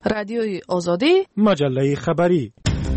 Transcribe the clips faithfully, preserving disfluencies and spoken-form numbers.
رادیوی آزادی، مجله خبری.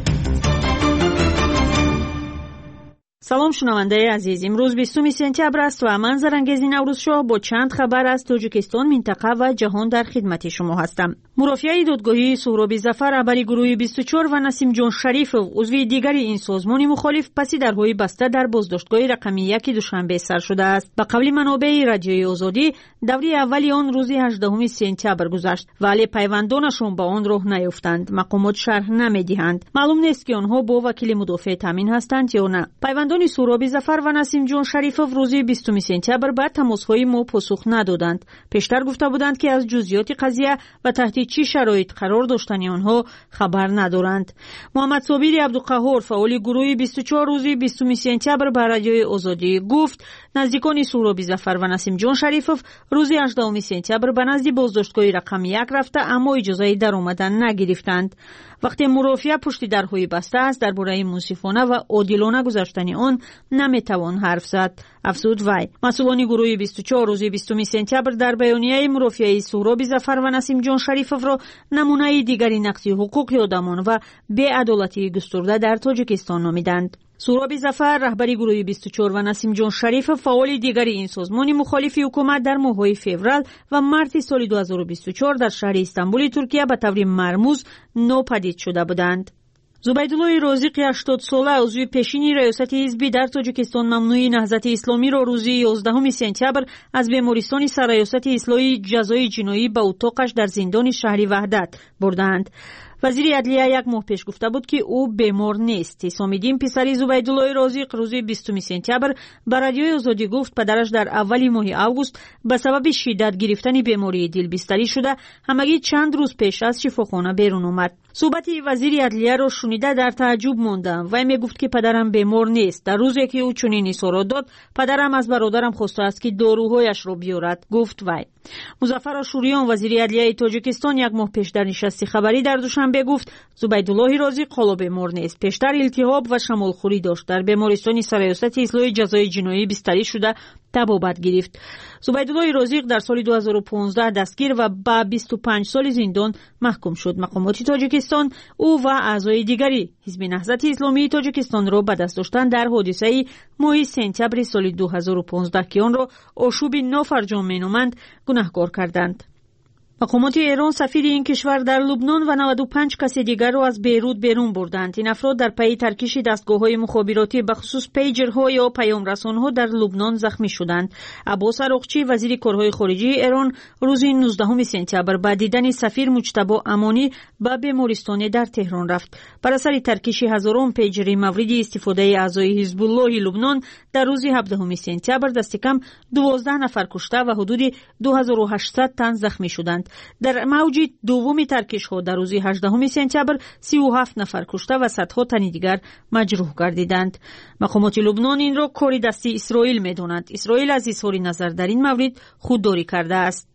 سلام شنونده عزیز، امروز بیستم سپتامبر است و من زرنگیز نوروز شاه با چند خبر از تاجیکستان، منطقه و جهان در خدمت شما هستم. مرافعه دادگاهی سهرابی ظفر رهبر گروه بیست و چهار و نسیم جان شریفов عضو دیگری این سازمان مخالف پسی درهای بسته در بازداشتگاه رقمی یک دوشنبه سر شده است. به قول منابع رادیوی آزادی، دوره اولی آن روز هجدهم سپتامبر گذشت ولی پیوندانشان به آن راه نیافتند. مقامات شرح نمیدهند. معلوم نیست که آنها با وکیل مدافع تامین هستند یا نه. پیوندان سهرابی ظفر و نسیم جان شریفov روز بیستم سپتامبر به تماس‌های ما پاسخ ندادند. پیشتر گفته بودند که از جزئیات قضیه و تحت چه شرایط قرار داشتن آنها خبر ندارند. محمد صابر عبدالقهار فعال گروه بیست و چهار روز بیستم سپتامبر به رادیوی آزادی گفت نزدیکان سهرابی ظفر و نسیم جان شریفov روز هجدهم سپتامبر به نزد بازداشتگاه رقم یک رفته اما اجازه درآمدن نگرفتند. وقتی مرافعه پشت درهای بسته است درباره منصفانه و عادلانه گذشتن آن نمیتوان حرف زد. افزود وی. مسئولان گروه بیست و چهار روز بیستم سپتامبر در بیانیه مرافعه سهرابی ظفر و نسیم جان شریفov را نمونه دیگری نقض حقوق آدمان و بی‌عدالتی گسترده در تاجیکستان نامیدند. سهرابی ظفر رهبر گروه بیست و چهار و نسیم جان شریف فعال دیگری این سازمان مخالف حکومت در ماه‌های فوریه و مارس سال دو هزار و بیست و چهار در شهر استانبول ترکیه به طور مرموز ناپدید شده بودند. زبیدالله رازق هشتاد ساله عضو پیشین ریاست حزب در تاجیکستان ممنوع نهضت اسلامی را روز یازدهم سپتامبر از بیمارستان سرریاست اصلاح جزای جنایی به اتاقش در زندان شهر وحدت بردند. وزیر عدلیه یک ماه پیش گفته بود که او بیمار نیست. حسام‌الدین پسر زبیدالله رازق روز بیستم سپتامبر به رادیوی آزادی گفت پدرش در اول ماه آگوست به سبب شدت گرفتن بیماری دل بستری شده همگی چند روز پیش از شفاخانه بیرون آمد. صحبت وزیر عدلیه را شنیده در تعجب ماندم. وی می گفت که پدرم بیمار نیست. در روزی که او چنین اظهارات داد پدرم از برادرم خواسته است که داروهایش را بیارد، گفت وی. مظفر آشوریان وزیر عدلیه تاجیکستان یک ماه پیش در نشست خبری در دوشنبه گفت زبیدالله رازق حالا بیمار نیست. پیشتر التهاب و شمالخوری داشت. در بیمارستان سرریاست اصلاح جزای جنایی بستری شده تبابت گرفت. زبیدالله رازق در سال دو هزار و پانزده دستگیر و به بیست و پنج سال زندان محکوم شد. مقامات تاجیکستان او و اعضای دیگری حزب نهضت اسلامی تاجیکستان را به دست داشتن در حادثه ماه سپتامبر سال دو هزار و پانزده که آن را آشوب نافرجام مینامند گناهکار کردند. مقامات ایران سفیر این کشور در لبنان و نود و پنج کس دیگر را از بیروت بیرون بردند. این افراد در پی ترکیش دستگاه‌های مخابراتی به خصوص پیجرها یا پیام‌رسان‌ها در لبنان زخمی شدند. عباس عراقچی وزیر کارهای خارجه ایران روز نوزدهم سپتامبر با دیدن سفیر مجتبی امانی به بیمارستان در تهران رفت. بر اثر ترکیش هزاران پیجر مورد استفاده اعضای حزب الله لبنان در روز هفدهم سپتامبر دست کم دوازده نفر کشته و حدود دو هزار و هشتصد تن زخمی شدند. در موج دوم ترکیش ها در روز هجدهم سپتامبر سی و هفت نفر کشته و صدها تن دیگر مجروح گردیدند. مقامات لبنان این را کار دستی اسرائیل می‌دانند. اسرائیل از اظهار نظر در این مورد خودداری کرده است.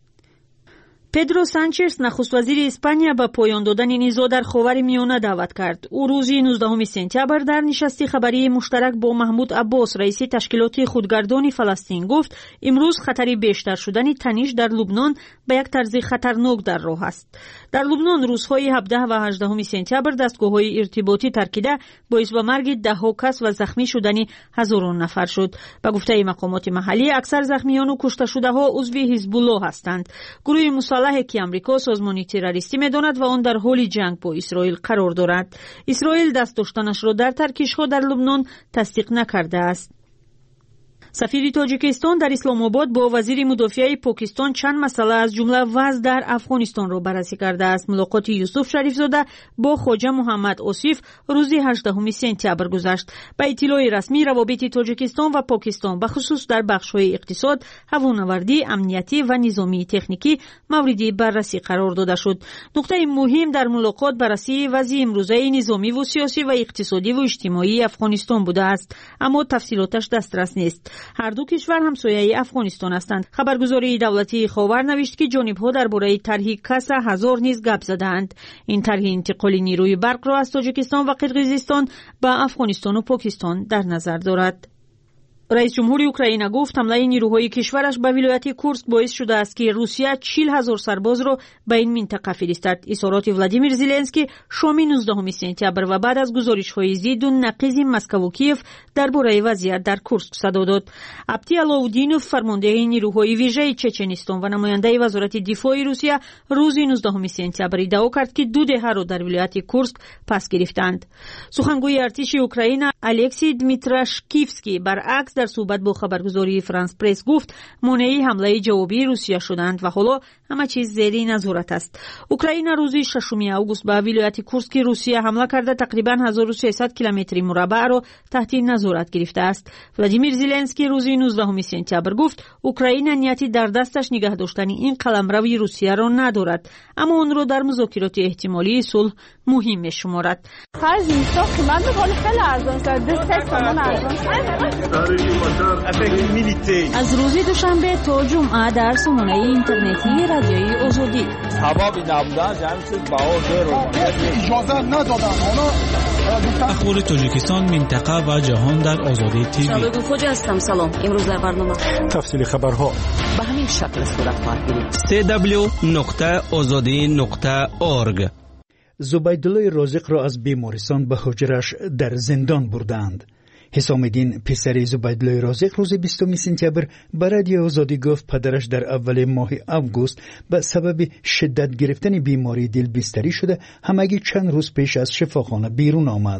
پدرو سانچز نخست وزیر اسپانیا به پایان دادن نزاع در خاورمیانه دعوت کرد. او روز نوزدهم سپتامبر در نشست خبری مشترک با محمود عباس رئیس تشکیلات خودگردان فلسطین گفت امروز خطر بیشتر شدن تنش در لبنان به یک طرز خطرناک در راه است. در لبنان روزهای هفدهم و هجدهم سپتامبر دستگاه‌های ارتباطی ترکیده باعث به مرگ ده‌ها کس و زخمی شدن هزاران نفر شد. به گفته مقامات محلی اکثر زخمیان و کشته شده‌ها عضو حزب الله هستند. گروه مسلح که امریکا سازمانی تروریستی می‌داند و آن در حال جنگ با اسرائیل قرار دارد. اسرائیل دست داشتنش را در ترکیش‌ها در لبنان تصدیق نکرده است. سفیر تاجیکستان در اسلام آباد با وزیر مدافع پاکستان چند مسئله از جمله وضع در افغانستان را بررسی کرده است. ملاقات یوسف شریف زاده با خواجه محمد آصف روز هجدهم سپتامبر گذشت. به اطلاع رسمی روابط تاجیکستان و پاکستان به خصوص در بخش‌های اقتصاد، هوانوردی، امنیتی و نظامی تکنیکی مورد بررسی قرار داده شد. نکته مهم در ملاقات بررسی وضع امروزه نظامی و سیاسی و اقتصادی و اجتماعی افغانستان بوده است، اما تفصیلاتش دسترس نیست. هر دو کشور همسایه افغانستان هستند. خبرگزاری دولتی خاور نوشت که جانب‌ها درباره طرح کسر هزار نیز گپ زدند. این طرح انتقال نیروی برق را از تاجیکستان و قرقیزستان به افغانستان و پاکستان در نظر دارد. رئیس جمهوری اوکراین گفت حمله نیروهای کشورش به ولایت کورسک باعث شده است که روسیه چهل هزار سرباز را به این منطقه فرستد. اظهارات ولادیمیر زلنسکی شام نوزدهم سپتامبر و بعد از گزارش‌های ضد و نقیض مسکو و کیف درباره وضعیت در کورسک صدا داد. ابتی علاودینوف فرمانده نیروهای ویژه چچنستان و نماینده وزارت دفاع روسیه روز نوزدهم سپتامبر ادعا کرد که دو دهه را در ولایت کورسک پس گرفتند. سخنگوی ارتش اوکراین الکسی دمیتراشکیفسکی برعکس در صحبت با خبرگزاری فرانس پرس گفت مانع حمله جوابی روسیه شدند و حالا همه چیز زیر نظارت است. اوکراین روز ششم آگوست به ولایت کورسک روسیه حمله کرده تقریبا هزار و سیصد کیلومتر مربع را تحت نظارت گرفته است. ولادیمیر زلنسکی روز نوزدهم سپتامبر گفت اوکراین نیتی در دستش نگه داشتن این قلمرو روسیه را ندارد، اما آن را در مذاکرات احتمالی صلح مهم می‌شمارد. از روز دوشنبه تا جمعه در سامانه اینترنتی رادیوی آزادی اخبار تاجیکستان، منطقه و جهان در آزادی تیوی. شاگرد خوجا هستم. سلام. امروز در برنامه تفصیل خبرها به همین شکل صورت خواهد گرفت. دبلیو دبلیو دبلیو نقطه آزادی نقطه اورگ. زبیدالله رازق را از بیمارستان به حجرش در زندان بردند. حسام الدین پسر زبیدالله رازق روز بیستم سپتامبر به رادیو آزادی گفت پدرش در اول ماه آگوست به سبب شدت گرفتن بیماری دل بستری شده، همگی چند روز پیش از شفاخانه بیرون آمد.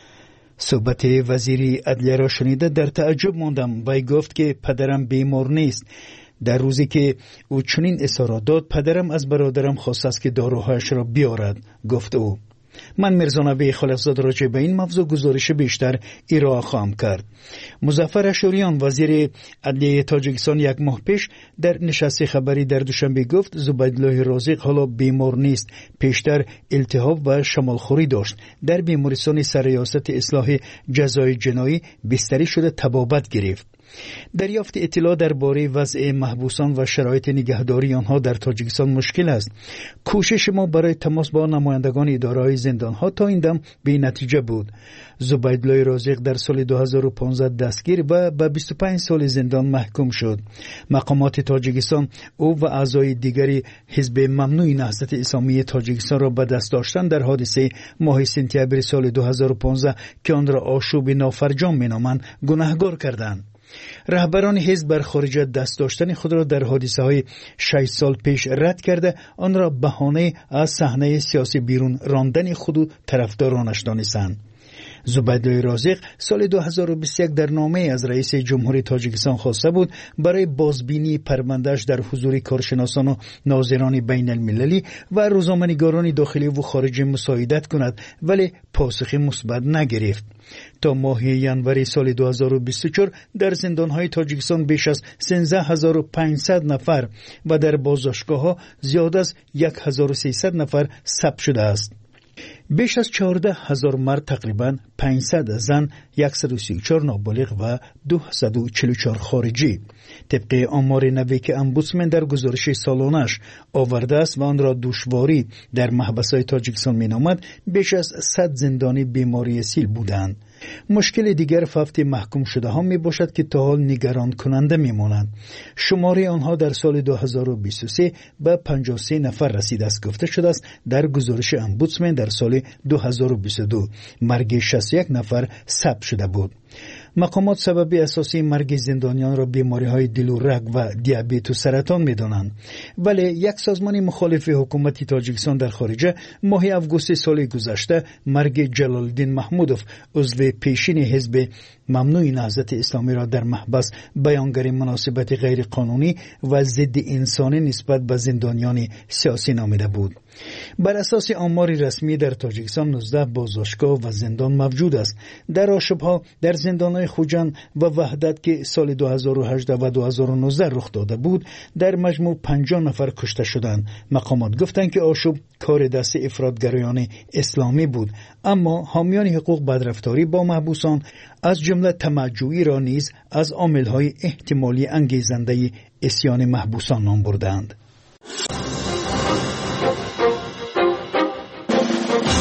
صحبت وزیر عدلیه را شنیده در تعجب ماندم. وی گفت که پدرم بیمار نیست. در روزی که او چنین اظهارات داد پدرم از برادرم خواست است که داروهایش را بیارد، گفت او. من مرزانوی خلفزاد راجع به این موضوع گزارش بیشتر ارائه خواهم کرد. مظفر اشوریان وزیر عدلیه تاجیکستان یک ماه پیش در نشست خبری در دوشنبه گفت زبیدالله رازق حالا بیمار نیست، پیشتر التهاب و شمالخوری داشت. در بیمارستان سرریاست اصلاح جزای جنایی بستری شده تبابت گرفت. دریافت اطلاع درباره وضع محبوسان و شرایط نگهداری آنها در تاجیکستان مشکل است. کوشش ما برای تماس با نمایندگان اداره‌های زندان‌ها تا این دم بی نتیجه بود. زبیدالله رازق در سال دو هزار و پانزده دستگیر و به بیست و پنج سال زندان محکوم شد. مقامات تاجیکستان او و اعضای دیگری حزب ممنوع نهضت اسلامی تاجیکستان را به دست داشتن در حادثه ماه سپتامبر سال دو هزار و پانزده که آن را آشوب نافرجام مینامند گناهکار کردند. رهبران حزب بر خارجیت دست داشتن خود را در حادثه های شش سال پیش رد کرده آن را بهانه از صحنه سیاسی بیرون راندن خود و طرفدارانش دانستند. زبیدالله رازق سال دو هزار و بیست و یک در نامه از رئیس جمهوری تاجیکستان خواسته بود برای بازبینی پروندهش در حضور کارشناسان و ناظران بین المللی و روزنامه‌نگاران داخلی و خارجی مساعدت کند، ولی پاسخی مثبت نگرفت. تا ماه ژانویه سال دو هزار و بیست و چهار در زندان‌های تاجیکستان بیش از سیزده هزار و پانصد نفر و در بازداشتگاه‌ها زیاد از هزار و سیصد نفر ثبت شده است. بیش از چهارده هزار مرد، تقریباً پانصد زن، صد و سی و چهار نابالغ و دویست و چهل و چهار خارجی. طبق آمار نوی که امبودسمن در گزارش سالانش آورده است و آن را دشواری در محبس‌های تاجیکستان مینامد، بیش از صد زندانی بیماری سیل بودند. مشکل دیگر فقط محکوم شده ها می باشد که تا حال نگران کننده می مانند. شماره آنها در سال دو هزار و بیست و سه به پنجاه و سه نفر رسیده است. گفته شده است در گزارش امبودسمن در سال دو هزار و بیست و دو مرگ شصت و یک نفر ثبت شده بود. مقامات سبب اساسی مرگ زندانیان را بیماری‌های دل و رگ و دیابت و سرطان می‌دانند، ولی یک سازمان مخالف حکومت تاجیکستان در خارجه ماه آگوست سال گذشته مرگ جلال‌الدین محمودوف، عضو پیشین حزب ممنوع نهضت اسلامی، را در محبس بیانگر مناسبت غیر قانونی و ضد انسانی نسبت به زندانیان سیاسی نامیده بود. بر اساس آمار رسمی در تاجیکستان نوزده بازداشتگاه و زندان موجود است. در آشوب‌ها در زندان‌های خوجند و وحدت که سال دو هزار و هجده و دو هزار و نوزده رخ داده بود، در مجموع پنجاه نفر کشته شدند. مقامات گفتند که آشوب کار دست افراطگرایان اسلامی بود، اما حامیان حقوق بدرفتاری با محبوسان از جمله طمع‌جویی را نیز از عامل‌های احتمالی انگیزنده عصیان محبوسان نام بردند.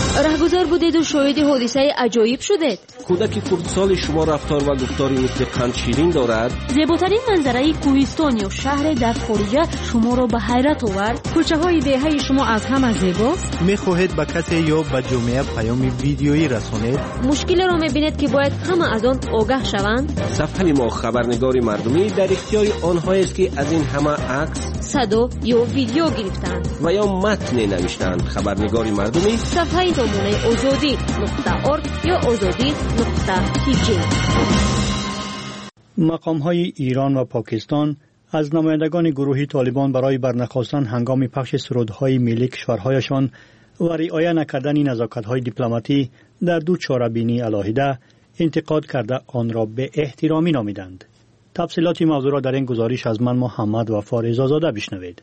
بازار بودید و شاهد حادثه عجایب شدید. کودک خردسال شما رفتار و گفتاری مثل قند شیرین دارد. زیباترین منظره کوهستان یا شهر در خارجه شما را به حیرت آورد. کوچه های دهه شما از همه زیباست. میخواهید به کسی یا به جامعه پیام ویدیویی رسانید؟ مشکل را میبینید که باید همه از آن آگاه شوند. صفحه ما خبرنگار مردمی در اختیار آنهایی است که از این همه عکس، صدا یا ویدیو گرفتند و یا متن نوشتند. خبرنگار مردمی صفحه نمونه آزادی نقطه اورگ یا آزادی نقطه تی جی. مقام‌های ایران و پاکستان از نمایندگان گروهی طالبان برای برنخواستن هنگام پخش سرودهای ملی کشورهایشان و رعایت نکردن نزاکت‌های دیپلماتی در دو چاره‌بینی علاهده انتقاد کرده آن را به احترامی نامیدند. تفصیلات موضوع را در این گزارش از من محمد وفا رضازاده بشنوید.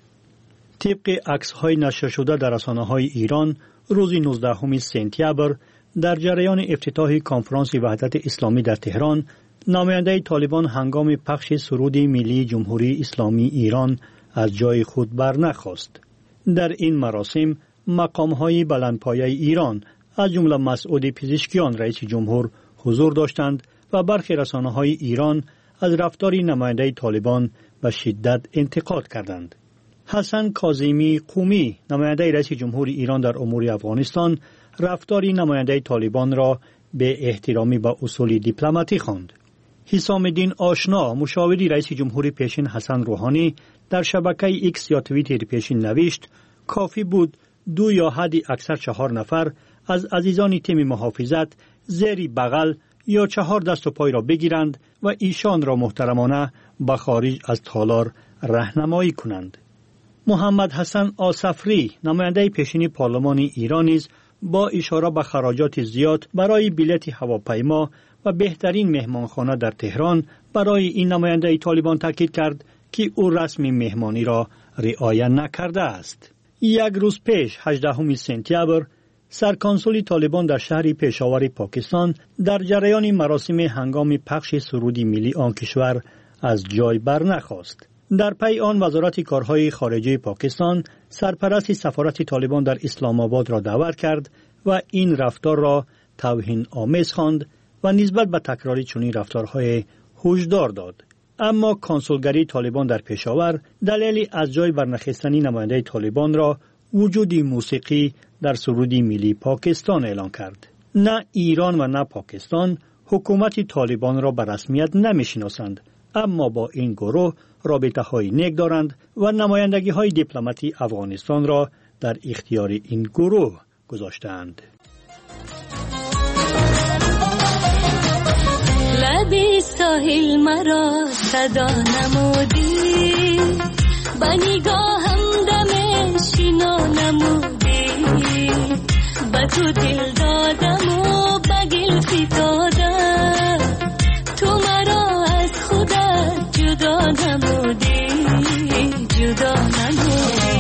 طبق عکس‌های نشر شده در رسانه‌های ایران روز نوزدهم سپتامبر در جریان افتتاح کنفرانس وحدت اسلامی در تهران، نماینده طالبان هنگام پخش سرود ملی جمهوری اسلامی ایران از جای خود برنخاست. در این مراسم مقام‌های بلندپایه ایران از جمله مسعود پزشکیان رئیس جمهور حضور داشتند و برخی رسانه‌های ایران از رفتار نماینده طالبان به شدت انتقاد کردند. حسن کاظمی قومی، نماینده رئیس جمهور ایران در امور افغانستان، رفتار نماینده طالبان را به احترامی به اصول دیپلماتی خواند. حسام الدین آشنا، مشاوری رئیس جمهور پیشین حسن روحانی، در شبکه ایکس یا توییتر پیشین نوشت کافی بود دو یا حدی اکثر چهار نفر از عزیزان تیم محافظت زیر بغل یا چهار دست و پای را بگیرند و ایشان را محترمانه به خارج از تالار راهنمایی کنند. محمد حسن آصفری، نماینده پیشین پارلمان ایران نیز با اشاره به خراجات زیاد برای بلیط هواپیما و بهترین مهمانخانه در تهران برای این نماینده طالبان تاکید کرد که او رسم مهمانی را رعایت نکرده است. یک روز پیش هجدهم سپتامبر سرکانسول طالبان در شهر پشاور پاکستان در جریان مراسم هنگام پخش سرود ملی آن کشور از جای برنخاست. در پی آن وزارت کارهای خارجه پاکستان سرپرست سفارت طالبان در اسلام آباد را دعوت کرد و این رفتار را توهین آمیز خواند و نسبت به تکراری چنین رفتارهای هشدار داد. اما کنسولگری طالبان در پشاور دلیلی از جای برنخستنی نماینده طالبان را وجود موسیقی در سرود ملی پاکستان اعلان کرد. نه ایران و نه پاکستان حکومت طالبان را به رسمیت نمی‌شناسند، اما با این گروه رابطه های نیک دارند و نمایندگی های دیپلماتی افغانستان را در اختیار این گروه گذاشتند. لبی ساحل مرا صدا نمودی، با نگاهم دم شینا نمودی، با تو دل دادم و با گل فتادم، تو مرا از خودت جدا نمودی، جدا نمودی.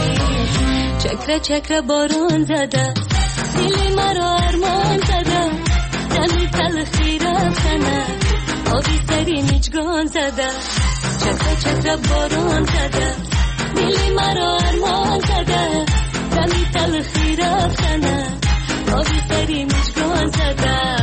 چکر چکر باران زده دل مرا ارمان زده، دمی تلخی رفتنه آبی سری نجگان زده، چکر چکر باران زده دل مرا ارمان زده، دمی تلخی رفتنه آبی سری نجگان زده.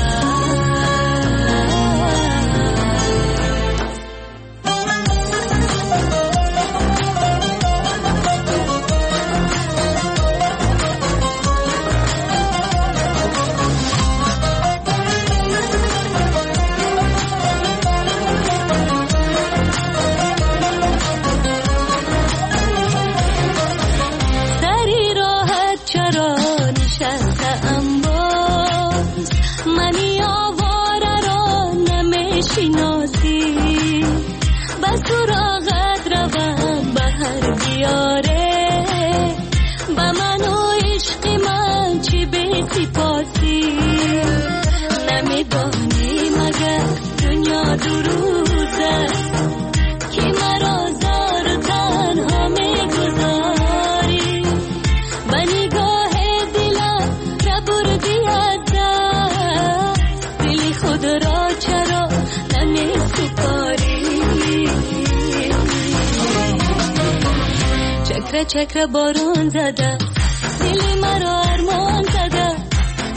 چکر چکر بارون زده دل مرا ارمان زده،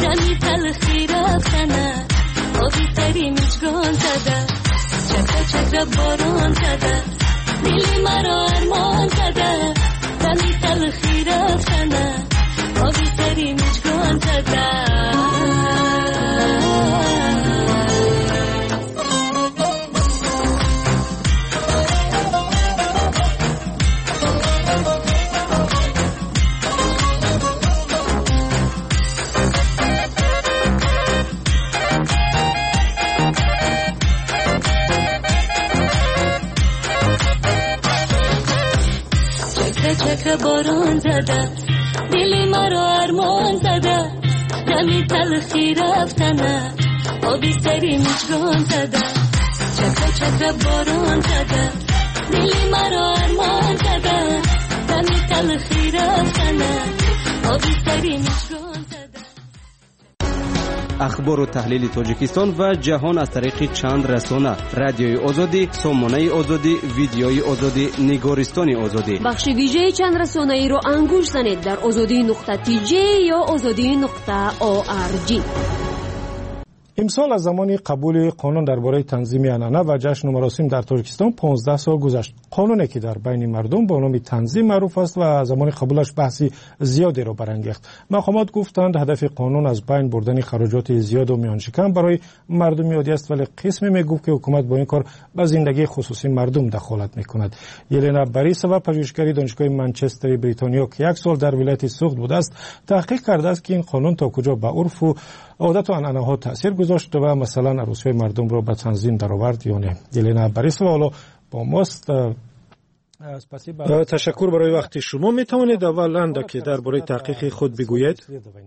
چکه باران زده دلی مرا ارمان زده دمی تلخی رفتنه آبی سری مجگان زده چکه باران زده دلی مرا ارمان زده دمی تلخی رفتنه آبی سری مجگان زده چکه چکه باران زده دلی مرا ارمان زده دمی تلخی رفتنه آبی سری مجگان زده. اخبار و تحلیل تاجیکستان و جهان از طریق چند رسانه: رادیوی آزادی، سامانه آزادی، ویدیوی آزادی، نگارستان آزادی. بخش ویژه چند رسانه ای رو انگوش زنید در آزادی نقطه تی جی یا آزادی نقطه او آر جی. امسال از زمان قبول قانون درباره تنظیم عنعنه و جشن و مراسم در تاجیکستان پانزده سال گذشت. قانونی که در بین مردم با نام تنظیم معروف است و زمان قبولش بحثی زیادی را برانگیخت. مقامات گفتند هدف قانون از بین بردن خراجات زیاد و میان شکم برای مردم عادی است، ولی قسمی میگفت که حکومت با این کار به زندگی خصوصی مردم دخالت میکند. یلنا باریسووا، پژوهشگر دانشگاه منچستر بریتانیا که یک سال در ولایت سوخت بوده است، تحقیق کرده است که این قانون تا کجا به عرف و عادت و عنعنه ها تاثیر گذاشت و مثلا عروسی مردم را به تنظیم درآورد یا نه. یلنا باریسووا حالا با ماست. تشکر برای وقت شما. می توانید اول که درباره تحقیق خود بگویید؟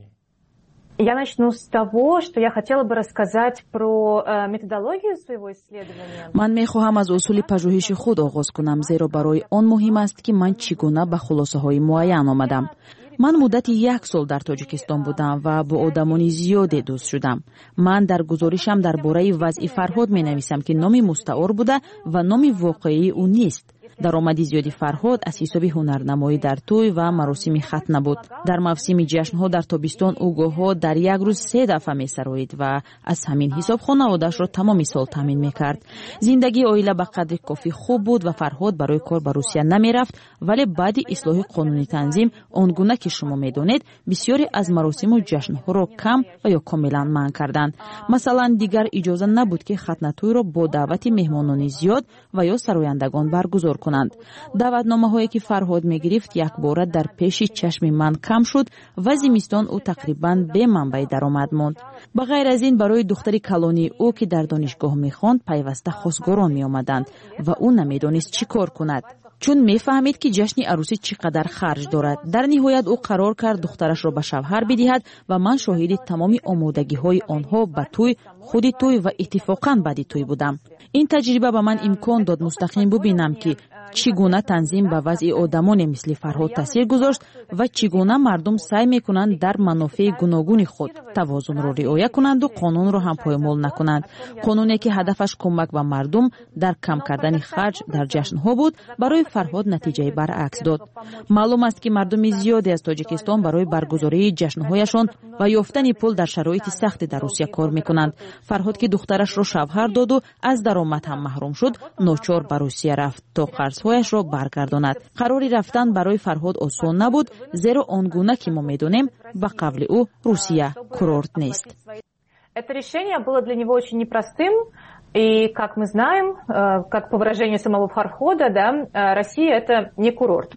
Я начну с того, что я хотела бы рассказать про методологию своего исследования. من می‌خواهم از اصول پژوهش خود آغاز کنم، زیرا برای آن مهم است که من چگونه به خلاصه‌های معین آمدم. من مدت یک سال در تاجیکستان بودم و با آدمان زیادی دوست شدم. من در گزارشم درباره وضع فرهاد می‌نویسم که نام مستعار بوده و نام واقعی او نیست. درآمد زیادی فرهاد از حساب هنرنمایی در توی و مراسم ختنه بود. در موسم جشن‌ها در تابستان او گاه‌ها در یک روز سه دفعه می‌سرایید و از همین حساب خانواده‌اش را تمام سال تامین می‌کرد. زندگی عائله به قدر کافی خوب بود و فرهاد برای کار به روسیه نمی‌رفت، ولی بعد اصلاح قانونی تنظیم آنگونه که شما می‌دانید بسیاری از مراسم و جشن‌ها را کم و یا کاملا منع کردند. مثلا دیگر اجازه نبود که ختنه توی را با دعوت مهمانان زیاد و یا سرایندگان برگزار کنند. دعوتنامه‌هایی که فرهاد می‌گرفت یک بار در پیش چشم من کم شد و زمستان او تقریباً به منبع درآمد ماند. به غیر از این برای دختر کلانی او که در دانشگاه می‌خواند پیوسته خواستگاران می‌آمدند و او نمی‌دانست چی کار کند، چون می‌فهمید که جشن عروسی چقدر خرج دارد. در نهایت او قرار کرد دخترش را به شوهر بدهد و من شاهد تمام آمادگی‌های آنها به توی، خود توی و اتفاقاً بعد توی بودم. این تجربه به من امکان داد مستقیم ببینم که چگونه تنظیم به وضع آدمان مثل فرهاد تاثیر گذاشت و چگونه مردم سعی میکنند در منافع گوناگون خود توازن را رعایت کنند و قانون را هم پایمال نکنند. قانونی که هدفش کمک به مردم در کم کردن خرج در جشن‌ها بود، برای فرهاد نتیجه برعکس داد. معلوم است که مردم زیادی از تاجیکستان برای برگزاری جشن‌هایشان و یافتن پول در شرایط سخت در روسیه کار میکنند. فرهاد که دخترش را شوهر داد و از درآمد هم محروم شد، ناچار به روسیه رفت تا قرض‌هایش را برگرداند. قراری رفتن برای فرهاد آسان نبود، زیرا آنگونه که ما می‌دانیم به قبل او روسیه کورورت نیست. Это решение было для него очень непростым, и, как мы знаем, как по выражению самого Фархода, да, Россия это не курорт.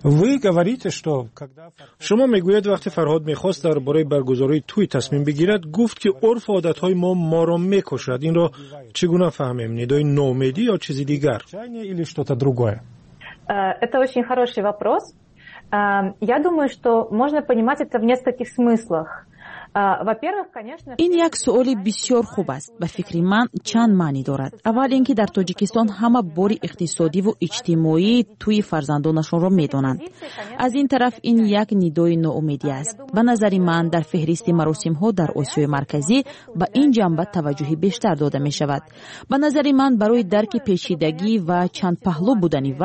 شما میگوید وقتی فرهاد میخواست درباره برگزاری توی تصمیم بگیرد، گفت که عرف و عادتهای ما ما را میکشد. این را چگونه فهمیم؟ ندای نومیدی یا چیزی دیگر؟ Это очень хороший вопрос. Я думаю, что можно понимать это в нескольких смыслах. این یک سؤال بسیار خوب است. به فکر من چند معنی دارد. اول اینکه در تاجیکستان همه بار اقتصادی و اجتماعی توی فرزندانشان را میدانند. از این طرف این یک ندای ناامیدی است. به نظر من در فهرست مراسم ها در آسیای مرکزی به این جنبه توجه بیشتر داده می شود. به نظر من برای درک پیچیدگی و چند پهلو بودن وضع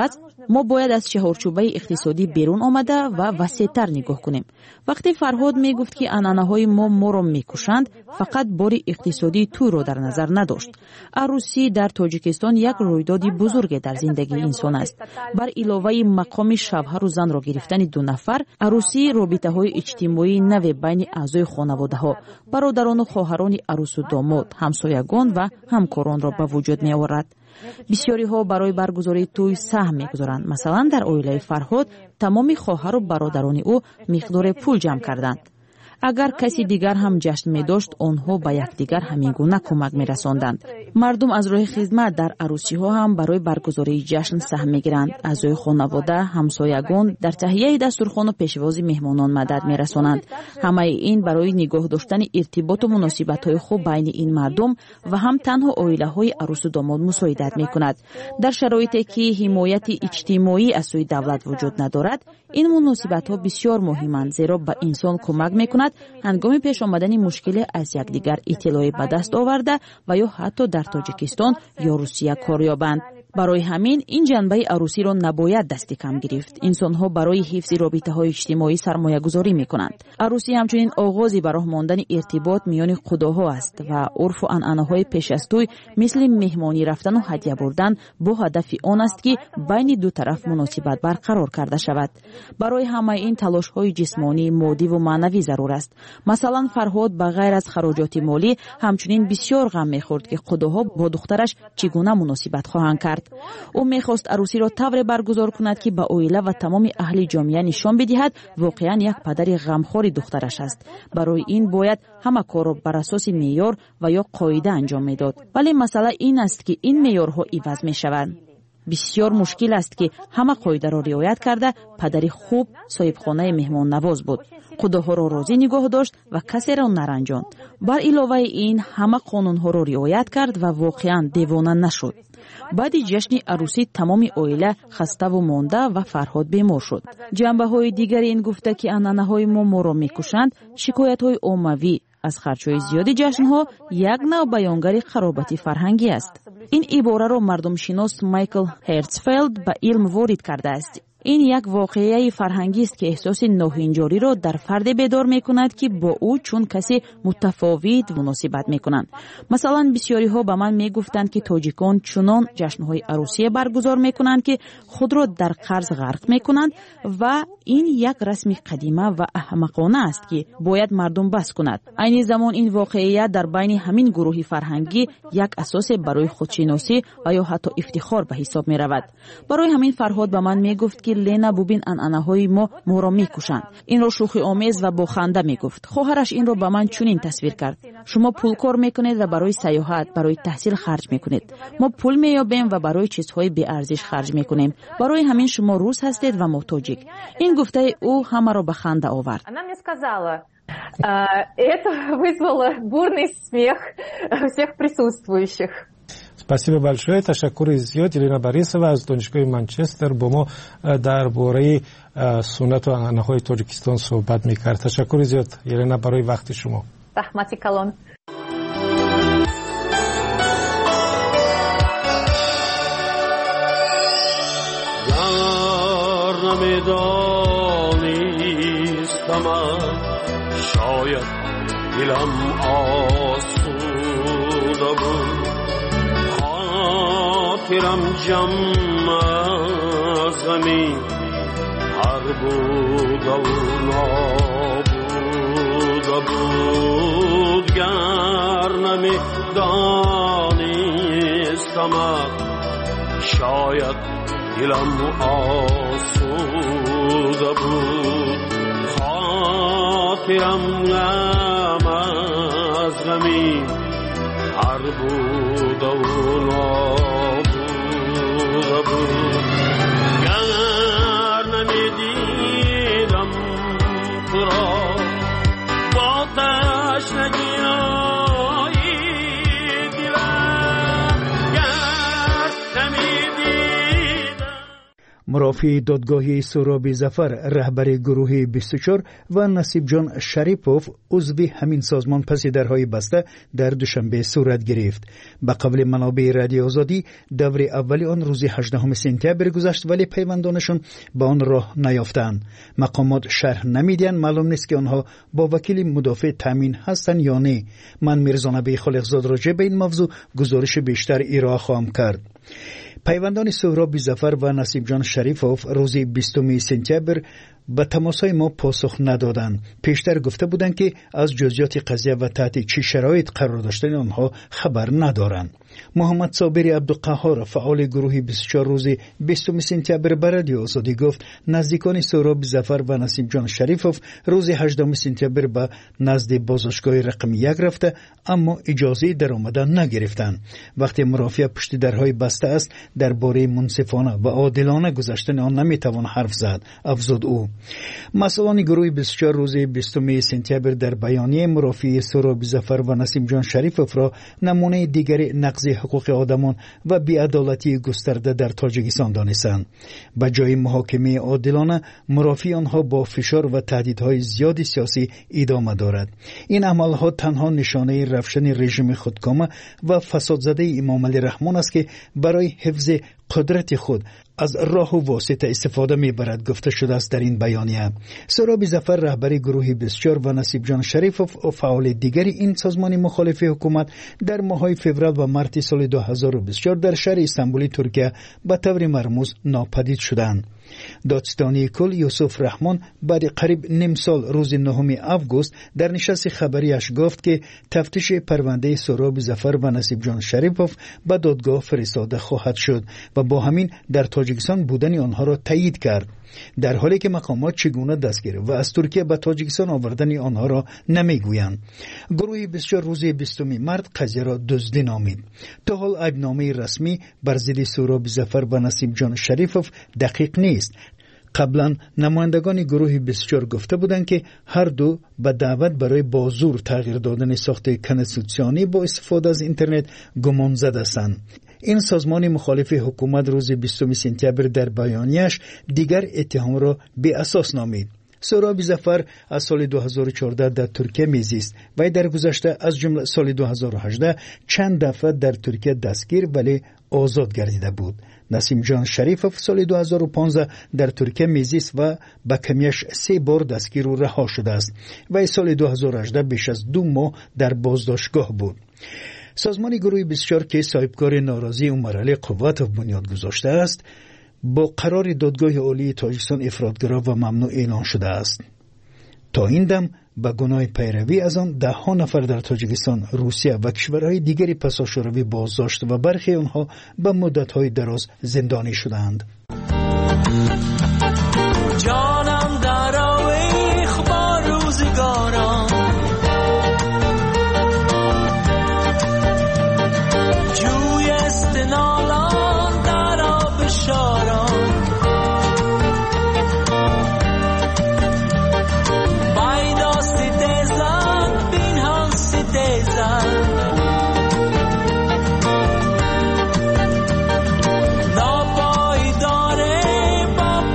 ما باید از چهارچوبه اقتصادی بیرون آمده و وسیع‌تر نگاه کنیم. وقتی فرهاد می گفت که عنعنه‌های ما ما را می‌کشند، فقط بار اقتصادی تو را در نظر نداشت. عروسی در تاجیکستان یک رویداد بزرگ در زندگی انسان است. بر علاوه مقام شوهر و زن را گرفتن دو نفر، عروسی رابطه‌های اجتماعی نو بین اعضای خانواده‌ها، برادران و خواهران عروس و داماد، همسایگان و همکاران را به وجود می‌آورد. بسیاری ها برای برگزاری توی سهم می‌گذارند. مثلا در عائله فرهاد تمام خواهر و برادران او مقدار پول جمع کردند. اگر کسی دیگر هم جشن می داشت، آنها به یکدیگر همین گونه کمک می رساندند. مردم از راه خدمت در عروسی ها هم برای برگزاری جشن سهم می گیرند. اعضای خانواده، همسایگان در تهیه دسترخوان و پیشواز مهمانان مدد می رسانند. همه این برای نگاه داشتن ارتباط و مناسبت های خوب بین این مردم و هم تنها عائله های عروس و داماد مساعدت می کند. در شرایطی که حمایت اجتماعی از سوی دولت وجود ندارد، این مناسبت ها بسیار مهمند، زیرا به انسان کمک می کند هنگام پیش آمدن مشکل از یکدیگر اطلاعی به دست آورده و یا حتی در تاجیکستان یا روسیه کار یابند. برای همین این جنبه عروسی را نباید دست کم گرفت. انسان‌ها برای حفظ رابطه‌های اجتماعی سرمایه گذاری می‌کنند. عروسی همچنین آغازی برای ماندن ارتباط میان خداها است و عرف و عنعنه‌های پیش از توی مثل مهمانی رفتن و هدیه بردن با هدف آن است که بین دو طرف مناسبت برقرار کرده شود. برای همه این تلاش‌های جسمانی، مادی و معنوی ضرور است. مثلا فرهاد به غیر از خراجات مالی همچنین بسیار غم می‌خورد که خداها با دخترش چگونه مناسبت خواهند کرد. او میخواست عروسی را طوری برگزار کند که به عائله و تمام اهل جامعه نشان بدهد واقعا یک پدر غمخوار دخترش است. برای این باید همه کار را بر اساس معیار و یا قاعده انجام میداد. ولی مسئله این است که این معیارها عوض میشوند. بسیار مشکل است که همه قاعده را رعایت کرده پدری خوب صاحب خانه مهمان نواز بود. خداها را راضی نگاه داشت و کسی را نرنجاند. بر علاوه این همه قانونها را رعایت کرد و واقعا دیوانه نشد. بعد جشن عروسی تمام عائله خسته و مانده و فرهاد بیمار شد. جنبه های دیگر این گفته که عنعنه های ما ما را میکشند، شکایت های عمومی از خرچهای زیاد جشن ها یک نوع بیانگر خرابت فرهنگی است. این عباره را مردم شناس مایکل هرتزفلد به علم وارد کرده است. این یک واقعه فرهنگی است که احساس ناهنجاری را در فرد بیدار می کند که با او چون کسی متفاوت مناسبت می کنند. مثلا بسیاری ها به من می گفتند که تاجیکان چنان جشنهای عروسی برگزار می کنند که خود را در قرض غرق می کنند و این یک رسم قدیمه و احمقانه است که باید مردم بس کند. عین زمان این واقعیت در بین همین گروه فرهنگی یک اساس برای خودشناسی و یا حتی افتخار به حساب می رود. برای همین فرهاد به من می گفت که لینا ببین عنعنه‌های ما ما را می‌کشند. این را شوخی آمیز و با خنده میگفت. خواهرش این را به من چنین تصویر کرد. شما پول کار میکنید و برای سیاحت، برای تحصیل خرج میکنید. ما پول مییابیم و برای چیزهای بی ارزش خرج میکنیم. برای همین شما روس هستید و ما تاجیک. این گفته او همه را به خنده آورد. Она мне сказала, это вызвало бурный смех всех присутствующих. спасибо большое. تشکر زیاد یلینا باریسова از دانشگاه منچستر با ما درباره سنت و عنعنه‌های تاجیکستان صحبت می‌کرد. تشکر زیاد یلینا برای وقت شما. رحمتی کلان. شاید دلم آسوده بود خاطرم جمع از غمی هر بود و نابوده بود گر نمی دانستم شاید دلم آسوده بود خاطرم غم از غمی هر بود و نابوده بود گر نمیدیدم تو را با تشنگی های دلم گر نمیدیدم. مرافع دادگاه سهراب ظفر رهبر گروه بیست و چهار و نصیب جان شریفوف عضو همین سازمان پس درهای بسته در دوشنبه صورت گرفت. به قول منابع رادیو آزادی دور اول آن روز هجدهم سپتامبر گذشت ولی پیوندانشان به آن راه نیافتند. مقامات شرح نمیدن، معلوم نیست که آنها با وکیل مدافع تامین هستند یا نه. من میرزا نبی خالقزاد راجع به این موضوع گزارش بیشتر ارائه خواهم کرد. پیوندان سهراب ظفر و نصیب جان شریفوف روز بیستم سپتامبر به تماسهای ما پاسخ ندادند. پیشتر گفته بودند که از جزئیات قضیه و تحت چه شرایط قرار داشتن آنها خبر ندارند. محمد صابری عبدالقهار فعال گروه بیست و چهار روز بیستم سپتامبر به رادیو آزادی گفت نزدیکان سهراب ظفر و نصیب جان شریفوف روز هجدهم سپتامبر به نزد بازداشتگاه رقم یک رفته اما اجازه در آمدن نگرفتند. وقتی مرافع پشت درهای بسته است درباره منصفانه و عادلانه گذشتن آن نمیتوان حرف زد، افزود او. مسئولان گروه بیست و چهار روز بیستم سپتامبر در بیانیه مرافع سهراب ظفر و نصیب جان شریفوف را نمونه دیگر نقض حقوق آدمان و بی‌عدالتی گسترده در تاجیکستان دانستند. به جای محاکمه عادلانه مرافع آنها با فشار و تهدیدهای زیادی سیاسی ادامه دارد. این عملها تنها نشانه رفشن رژیم خودکامه و فسادزده امام علی رحمان است که برای حفظ قدرت خود از راه و واسطه استفاده میبرد، گفته شده است در این بیانیه. سهراب ظفر رهبر گروه بیست و چهار و نصیب جان شریفوف و فعال دیگری این سازمان مخالف حکومت در ماه‌های فوریه و مارس سال دو هزار و بیست و چهار در شهر استانبول ترکیه به طور مرموز ناپدید شدند. دادستانی کل یوسف رحمان بعد قریب نیم سال روز نهم آگوست در نشست خبریش گفت که تفتیش پرونده سهراب ظفر و نصیب جان شریفوف به دادگاه فرستاده خواهد شد و با همین در تاجیکستان بودن آنها را تایید کرد، در حالی که مقامات چگونه دستگیر و از ترکیه به تاجیکستان آوردن آنها را نمیگویند. گروه بیست و چهار روز بیستم مارس قضیه را دزدی نامید. تا حال عیبنامه رسمی بر ضد سهراب ظفر و نصیب جان شریفوف دقیق نیست. قبلا نمایندگان گروه بیست و چهار گفته بودند که هر دو به دعوت برای بازور تغییر دادن ساخت کنستیتوسیونی با استفاده از اینترنت گمان زده هستند. این سازمان مخالف حکومت روز بیستم سپتامبر در بیانیه‌اش دیگر اتهام را بی اساس نامید. سهراب ظفر از سال دو هزار و چهارده در ترکیه میزیست و در گذشته از جمله سال دو هزار و هجده چند دفعه در ترکیه دستگیر ولی آزاد گردیده بود. نصیب جان شریفوف سال دو هزار و پانزده در ترکیه میزیست و با کمیش سه بار دستگیر و رها شده است و سال دو هزار و هجده بیش از دو ماه در بازداشتگاه بود. سازمان گروه بیست و چهار که صاحبکار ناراضی عمرعلی قواتوف بنیاد گذاشته است با قرار دادگاه عالی تاجیکستان افراطگرا و ممنوع اعلان شده است. تا این دم به گناه پیروی از آن ده ها نفر در تاجیکستان، روسیه و کشورهای دیگری پساشوروی بازداشت و برخی آنها به مدت‌های دراز زندانی شدند. جانم در آویخ با روزگاران، جوی استنالان در آب شاران، بایداستی دیزن بین هانسی دیزن، ناپایی داره با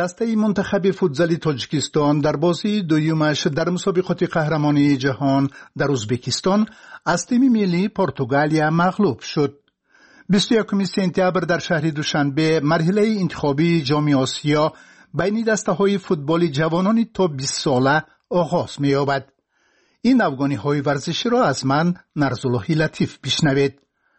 دسته منتخب فوتزال تاجیکستان در بازی دویمش در مسابقات قهرمانی جهان در ازبکستان از تیم ملی پرتغالیا مغلوب شد. بیست و یکم سپتامبر در شهر دوشنبه مرحله انتخابی جام آسیا بین دسته‌های فوتبال جوانان تا بیست ساله آغاز می‌یابد. این افغانی‌های ورزشی را از من نرزالله لطیف بشنوید.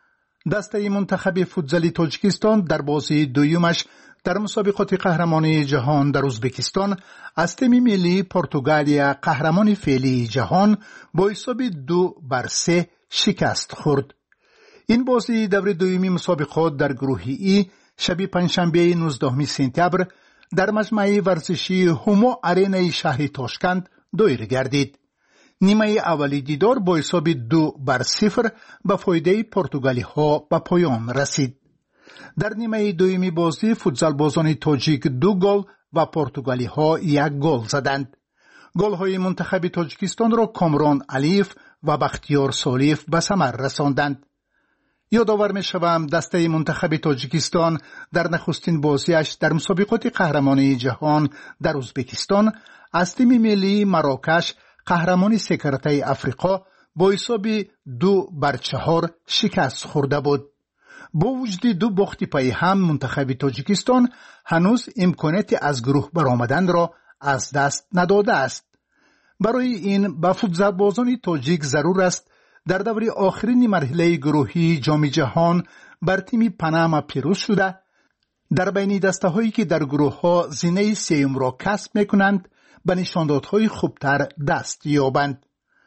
دسته منتخب فوتزال تاجیکستان در بازی دویمش در مسابقات قهرمانی جهان در ازبکستان از تیم ملی پرتغالیا قهرمان فعلی جهان با حساب دو بر سه شکست خورد. این بازی دور دویمی مسابقات در گروه ای شب پنجشنبه نوزدهم سپتامبر در مجمع ورزشی هومو آرینای شهر تاشکند دایر گردید. نیمه اولی دیدار با حساب دو بر صفر به فایده پرتغالی ها به پایان رسید. در نیمه دویمی بازی فوتزال بازان تاجیک دو گل و پرتغالی ها یک گل زدند. گل های منتخب تاجیکستان را کامران علیف و بختیار سالیف به ثمر رساندند. یادآور می شوم دسته منتخب تاجیکستان در نخستین بازیش در مسابقات قهرمانی جهان در ازبکستان از تیم ملی مراکش قهرمان سکرته افریقا با حساب دو بر چهار شکست خورده بود. با وجود دو باخت پای هم منتخب تاجیکستان هنوز امکانیت از گروه برآمدن را از دست نداده است. برای این به فوتبالبازان تاجیک ضرور است در دور آخرین مرحله گروهی جام جهان بر تیم پاناما پیروز شده در بین دسته‌هایی که در گروه‌ها زینه سوم را کسب می‌کنند به نشاندادهای خوبتر دست یابند.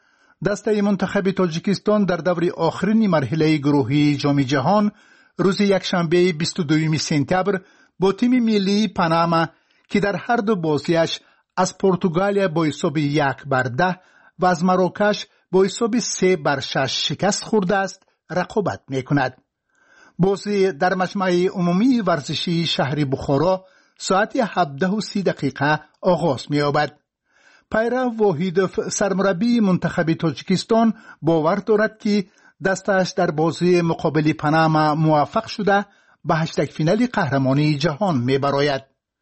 دسته منتخب تاجیکستان در دور آخرین مرحله گروهی جام جهان روز یکشنبه بیست و دوم سپتامبر با تیم ملی پاناما که در هر دو بازیش از پرتغالیا با حساب یک بر ده و از مراکش با حساب سه بر شش شکست خورده است رقابت می‌کند. بازی در مجمع عمومی ورزشی شهر بخارا ساعت هفده و سی دقیقه آغاز می‌یابد. پیرو واحد سرمربی منتخب تاجیکستان باور دارد که دستش در بازی مقابل پاناما موفق شده به هشتگ فینال قهرمانی جهان می‌براید.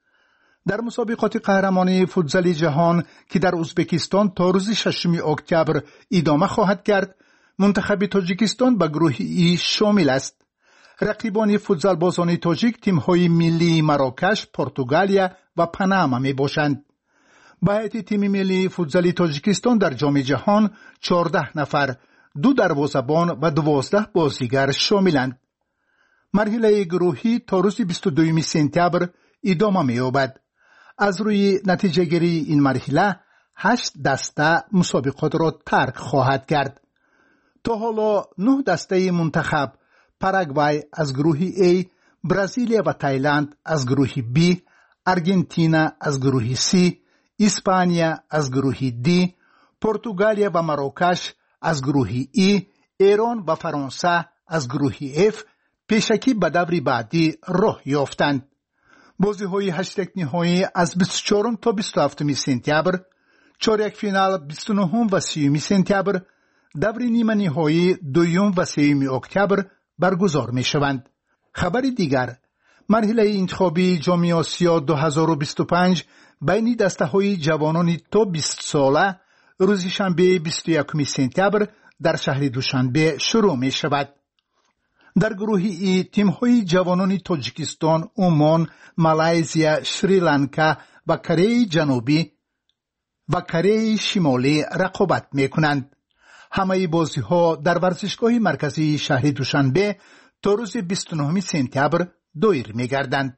در مسابقات قهرمانی فوتزال جهان که در ازبکستان تا روز ششم اکتبر ادامه خواهد کرد، منتخب تاجیکستان به گروه ای شامل است. رقیبان فوتزال بازان تاجیک تیم‌های ملی مراکش، پرتغالیا و پاناما میباشند. به هیئت تیم ملی فوتزال تاجیکستان در جام جهان چهارده نفر، دو دروازه‌بان و دوازده بازیگر شاملند. مرحله گروهی تا روز بیست و دوم سپتامبر ادامه می‌یابد. از روی نتیجه گیری این مرحله هشت دسته مسابقات را ترک خواهد کرد. تا حالا نه دسته منتخب پاراگوای از گروه A، برزیل و تایلند از گروه B، ارژانتین از گروه C، اسپانیا از گروه D، پرتغالیا و مراکش از گروه E، ایران و فرانسه از گروه F پیشکی به دور بعدی راه یافتند. بازی های هشت نهایی از بیست و چهارم تا بیست و هفتم سپتامبر، چهارک فینال بیست و نهم و سیوم سپتامبر، دور نیمه نهایی دوم و سوم اکتبر برگزار می شوند. خبر دیگر، مرحله انتخابی جام آسیا دو هزار و بیست و پنج بین دسته های جوانان تا بیست ساله روز شنبه بیست و یکم سپتامبر در شهر دوشنبه شروع می شود. در گروه ای تیم های جوانان تاجیکستان، عمان، مالایزیا، شریلانکا و کره جنوبی و کره شمالی رقابت می کنند. همه بازی ها در ورزشگاه مرکزی شهر دوشنبه تا روز بیست و نهم سپتامبر دایر می گردند.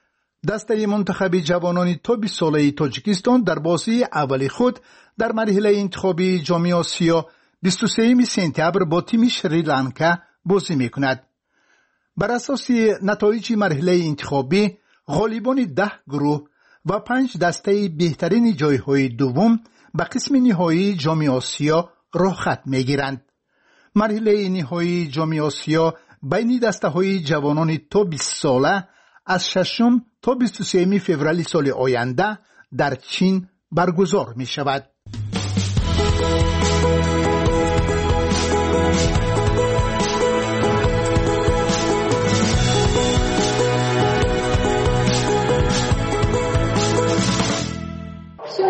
دسته منتخب جوانان تا بیست ساله تاجیکستان در بازی اولی خود در مرحله انتخابی جام آسیا بیست و سوم سپتامبر با تیم شریلانکا بازی می کند. بر اساس نتایج مرحله انتخابی غالبان ده گروه و پنج دسته بهترین جایهای دوم به قسم نهایی جام آسیا راه خط می گیرند. مرحله نهایی جام آسیا بین دسته های جوانان تا بیست ساله از ششم تا بیست و سوم فوریه سال آینده در چین برگزار می شود.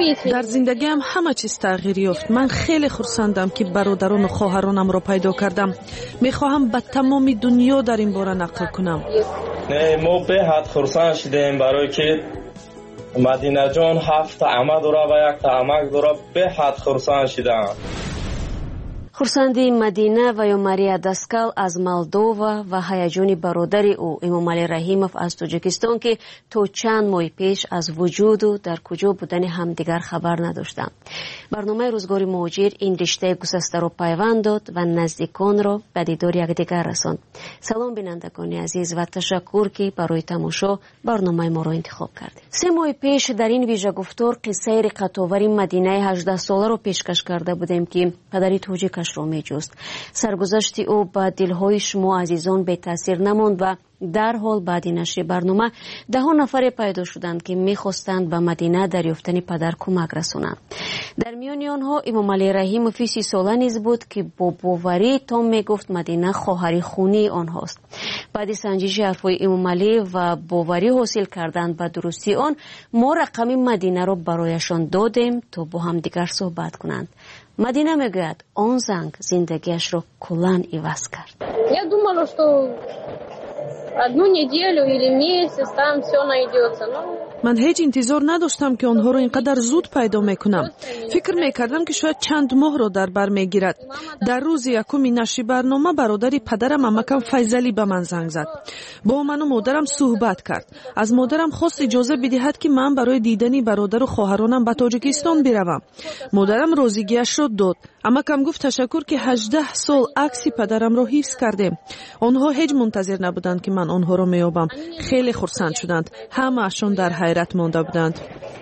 در زندگیم همه چیز تغییر یافت. من خیلی خرسندم که برادران و خواهرانم را پیدا کردم. میخواهم به تمام دنیا در این باره نقل کنم. نه ما به حد خرسند شدیم برای که مدینه جان هفت عمه داره و یک عمک داره. به حد خرسند شدم. خورسندی مدینه و یا ماریا داسکال از مالدووا و هیجان برادری او امامعلی رحیمов از تاجیکستان که تا چند ماه پیش از وجود و در کجا بودن همدیگر خبر نداشتند. برنامه روزگار مهاجر این رشته گسسته را پیوند داد و نزدیکان را به دیدار یکدیگر رساند. سلام بینندگان عزیز و تشکر که برای تماشا برنامه ما را انتخاب کردید. سه ماه پیش در این ویژه گفتار قصه رقت‌آور مدینه هجده ساله را پیشکش کرده بودیم که پدری تاجیک رو می جست. سرگذشت او با دلهای شما عزیزان به تاثیر نماند و در حال بعد نشر برنامه ده ها نفر پیدا شدند که می خواستند به مدینه دریافتن پدر کمک رسانند. در میان آنها امامعلی رحیمov سی ساله نیز بود که با باوری تام می گفت مدینه خواهر خونی آنهاست. بعد سنجش حرفهای امامعلی و باوری حاصل کردند به درستی آن، ما رقم مدینه را برایشان دادیم تا با هم دیگر صحبت کنند. مدینه میگوید آن زنگ زندگیش رو کلاً عوض کرد. Я думала, что одну неделю или месяц там все найдется. من هیچ انتظار نداشتم که آنها رو اینقدر زود پیدا میکنم. فکر میکردم که شاید چند ماه رو در بر میگیرد. در روز یکم نشر برنامه برادری پدرم عمکم فیضلی به من زنگ زد. با من و مادرم صحبت کرد. از مادرم خواست اجازه بدهد که من برای دیدن برادر و خواهرانم به تاجیکستان بروم. مادرم راضیگیش را داد. عمکم گفت تشکر که هجده سال عکس پدرم را حفظ کردیم. آنها هیچ منتظر نبودند که من آنها را میابم. خیلی خرسند شدند. همه اشون در حیرت مانده بودند.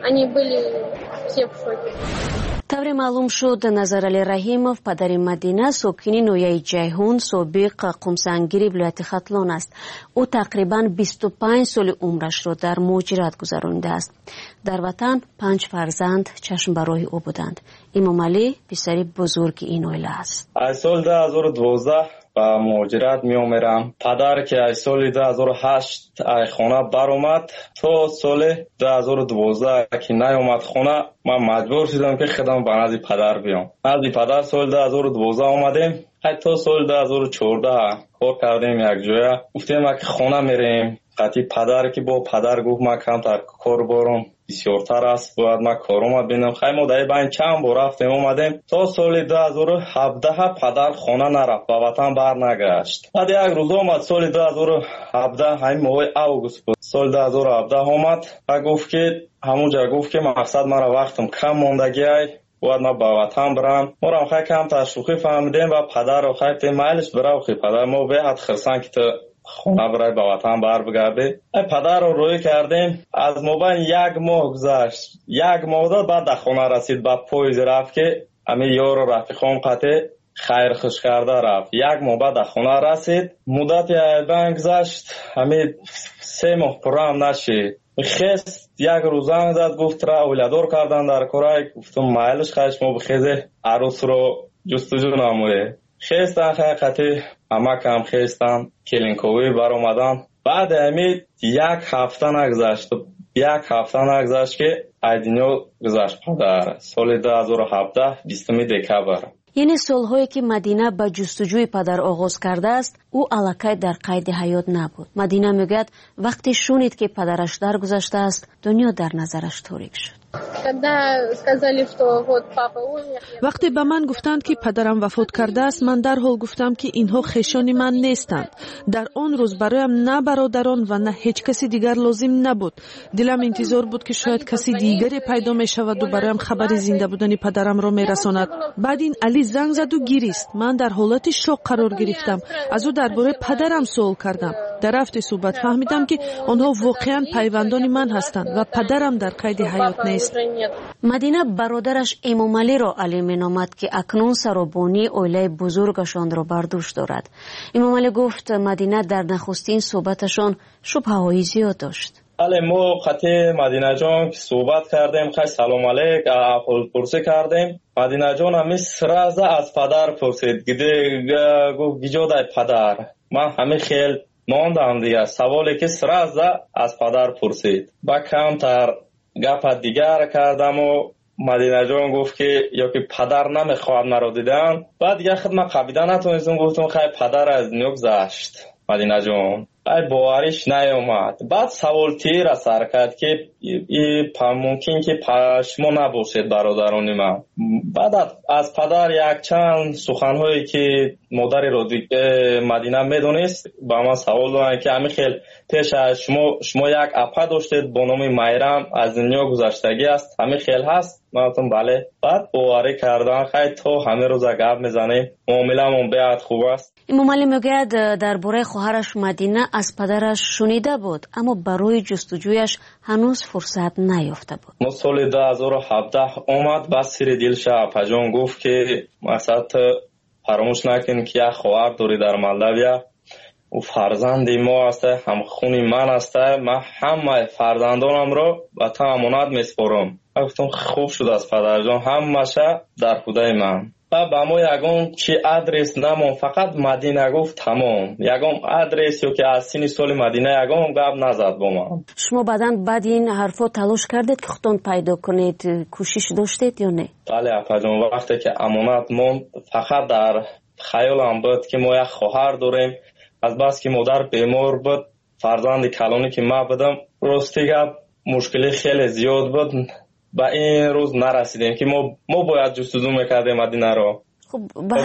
طور معلوم شد نظرعلی رحیمov پدر مدینه ساکن نویه جیهون سابق قمسنگیر ولایت ختلان است. او تقریبا بیست و پنج سال عمرش را در مهاجرت گذرانده است. در وطن پنج فرزند چشم برای او بودند. امامعلی پسر بزرگ این عائله است. از سال دو هزار و دوازده با مهاجرت می آمرم. پدر که از سال دو هزار و هشت از خانه بر اومد تا سال دو هزار و دوازده که نیامد خانه، من مجبور شدم که خودم به نزد پدر بیام. نزد پدر سال دو هزار و دوازده آمدیم. حتی سال دو هزار و چهارده کار کردیم یک جای. گفتیم که خانه میریم. قطعی پدر که با پدر گفت من کمتر کار بارم بسیارتر است، باید من کارم ببینم. خیلی ما در بین چند بار رفتیم اومدیم تا سال دو هزار و هفده پدر خانه نرفت و وطن بر نگشت. بعد یک روز آمد سال دو هزار و هفده همین ماه اوگوست بود. سال دو هزار و هفده آمد و گفت که همونجا گفت که مقصد مرا وقتم کم ماندگی ای باید ما به وطن برم. ما را خیلی کم تشویقی فهمیدیم و پدر رو خیلی مایلش برای خیلی پدر ما به حد خرسان که خونه برای به وطن بر بگرده. پدر رو روی کردیم. از مابین یک ماه گذشت. یک ماه داد بعد در خونه رسید. با پویز رفت که همین یار و رفیقام قطع خیر خوش کرده رفت. یک ماه بعد در خونه رسید. مدت یک گذشت. همین سه ماه پرام نشید. خیست یک روز زنگ زد گفت را اولادار کردن در کرای. گفتم مایلش خیش ما بخیزه عروس رو جستجو نموده. خیستن حقیقتی همه کم خیستن کلینکوی بر اومدن. بعد همین یک هفته نگذشت یک هفته نگذشت که ایدینیو گذشت پدر سال دو هزار و هفده بیستم دکبر. یعنی سالهایی که مدینه با جستجوی پدر آغاز کرده است او الکی در قید حیات نبود. مدینه میگوید وقتی شنید که پدرش درگذشته است دنیا در نظرش تاریک شد. وقتی به من گفتند که پدرم وفات کرده است من در حال گفتم که اینها خویشان من نیستند. در آن روز برایم نه برادران و نه هیچ کسی دیگر لازم نبود. دلم انتظار بود که شاید کسی دیگری پیدا می شود و برایم خبر زنده بودن پدرم را می رساند. بعد این علی زنگ زد و گریست. من در حالت شوک قرار گرفتم. از او درباره پدرم سوال کردم. در رفت صحبت فهمیدم که آنها واقعا پیوندان من هستند و پدرم در قید حیات نیست. مدینه برادرش امامعلی را علی مینامد که اکنون سرابانی عائله بزرگشان را بر دوش دارد. امامعلی گفت مدینه در نخستین صحبتشان شبهه‌های زیاد داشت. بله ما خطی مدینه جان که صحبت کردیم خیلی سلام علیک احوال پرسی کردیم. مدینه جان همی سرازه از پدر پرسید. گده گفت گیجا دای پدر. من همی خیلی ماندم دیگه سوالی که سرازه از پدر پرسید. با کمتر گپ دیگر کردم و مدینه جان گفت که یا که پدر نمیخواد مرا دیدن. بعد دیگه خود من قبیده نتونستم، گفتم خیلی پدر از دنیا گذشت مدینه جان، ای باوریش نیومد. بعد سوال تیر سر کرد که ای ممکن که شما نباشید برادران من. بعد از پدر یک چند سخنهایی که مادر را مدینه میدونست با من سوال دادن که همین خیلی پیش از شما شما یک اپا داشتید با نام میرم از دنیا گذشتگی است، همین خیلی هست؟ من گفتم بله. بعد باوری کردن خیلی تو همه روز گپ میزنیم، معامله‌مون بیاد خوب است. امام علی میگوید درباره خواهرش مدینه از پدرش شنیده بود اما برای جستجویش هنوز فرصت نیافته بود. ما سال دو هزار و هفده اومد، بعد سیر دلش اپاجان گفت که مثلا فراموش نکن که یک خواهر داری در مالداویا و فرزندی ما است، هم خونی من است، من همه فرزندانم را به تو امانت میسپارم. گفتم خوب شد از پدر جان، همشه در خدای من. و با ما یگم چی ادرس نمون، فقط مدینه گفت تمام. یگم ادرس یا که از سین سال مدینه یگم گپ نزد با من. شما بعدن بعد این حرفا تلاش کردید که خودتون پیدا کنید، کوشش داشتید یا نه؟ بله اپا جان، وقتی که امانت مون فقط در خیالم بود که ما یک خواهر داریم، از بس که مادر بیمار بود، فرزند کلانی که ما بودم، راستی گپ مشکلی خیلی زیاد بود، با این روز نرسیدیم که ما ما باید جستجو میکردیم مدینه رو. خب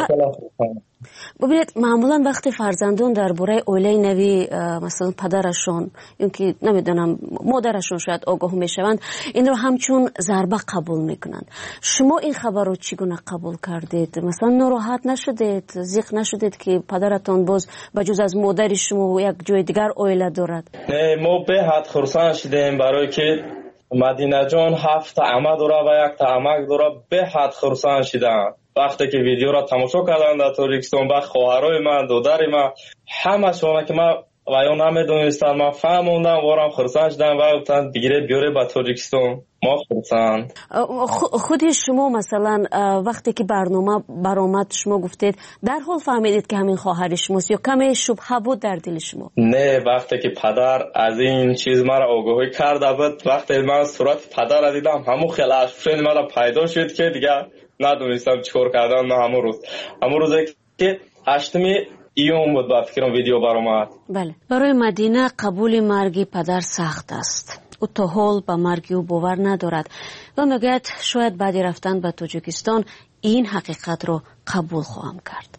ببینید معمولا وقتی فرزندان درباره اوله نوی مثلا پدرشون یا که نمیدونم مادرشون شاید آگاه میشوند، این رو همچون ضربه قبول میکنند. شما این خبر رو چگونه قبول کردید؟ مثلا ناراحت نشدید، ضیق نشدید که پدرتون باز بجز از مادر شما یک جای دیگر اوله دارد؟ نه، ما به حد خرسان شدیم برای که مدینه جان هفت عمه داره و یک تا عمک داره، به حد خرسان شدن. وقتی که ویدیو را تماشا کردن در تاجیکستان با خواهرای من، دادر من، همه شما که من و یا نمیدونستن، من فهموندم وارم خرسان شدن و گفتن بگیره بیاره با تاجیکستان. ما خرسان. خودی شما مثلا وقتی که برنامه برآمد شما گفتید در حال فهمیدید که همین خواهر شماست یا کمی شبهه بود در دل شما؟ نه، وقتی که پدر از این چیز مرا آگاهی کرده بود، وقتی من صورت پدر را دیدم همون خیلی افشین مرا پیدا شد که دیگه ندونستم چیکار کردم. من همون روز همون روزی که هشتمی ایون بود با فکرم ویدیو برآمد. بله، برای مدینه قبول مرگ پدر سخت است. او تا حال به مرگ او باور ندارد و میگوید شاید بعد رفتن به تاجیکستان این حقیقت رو قبول خواهم کرد.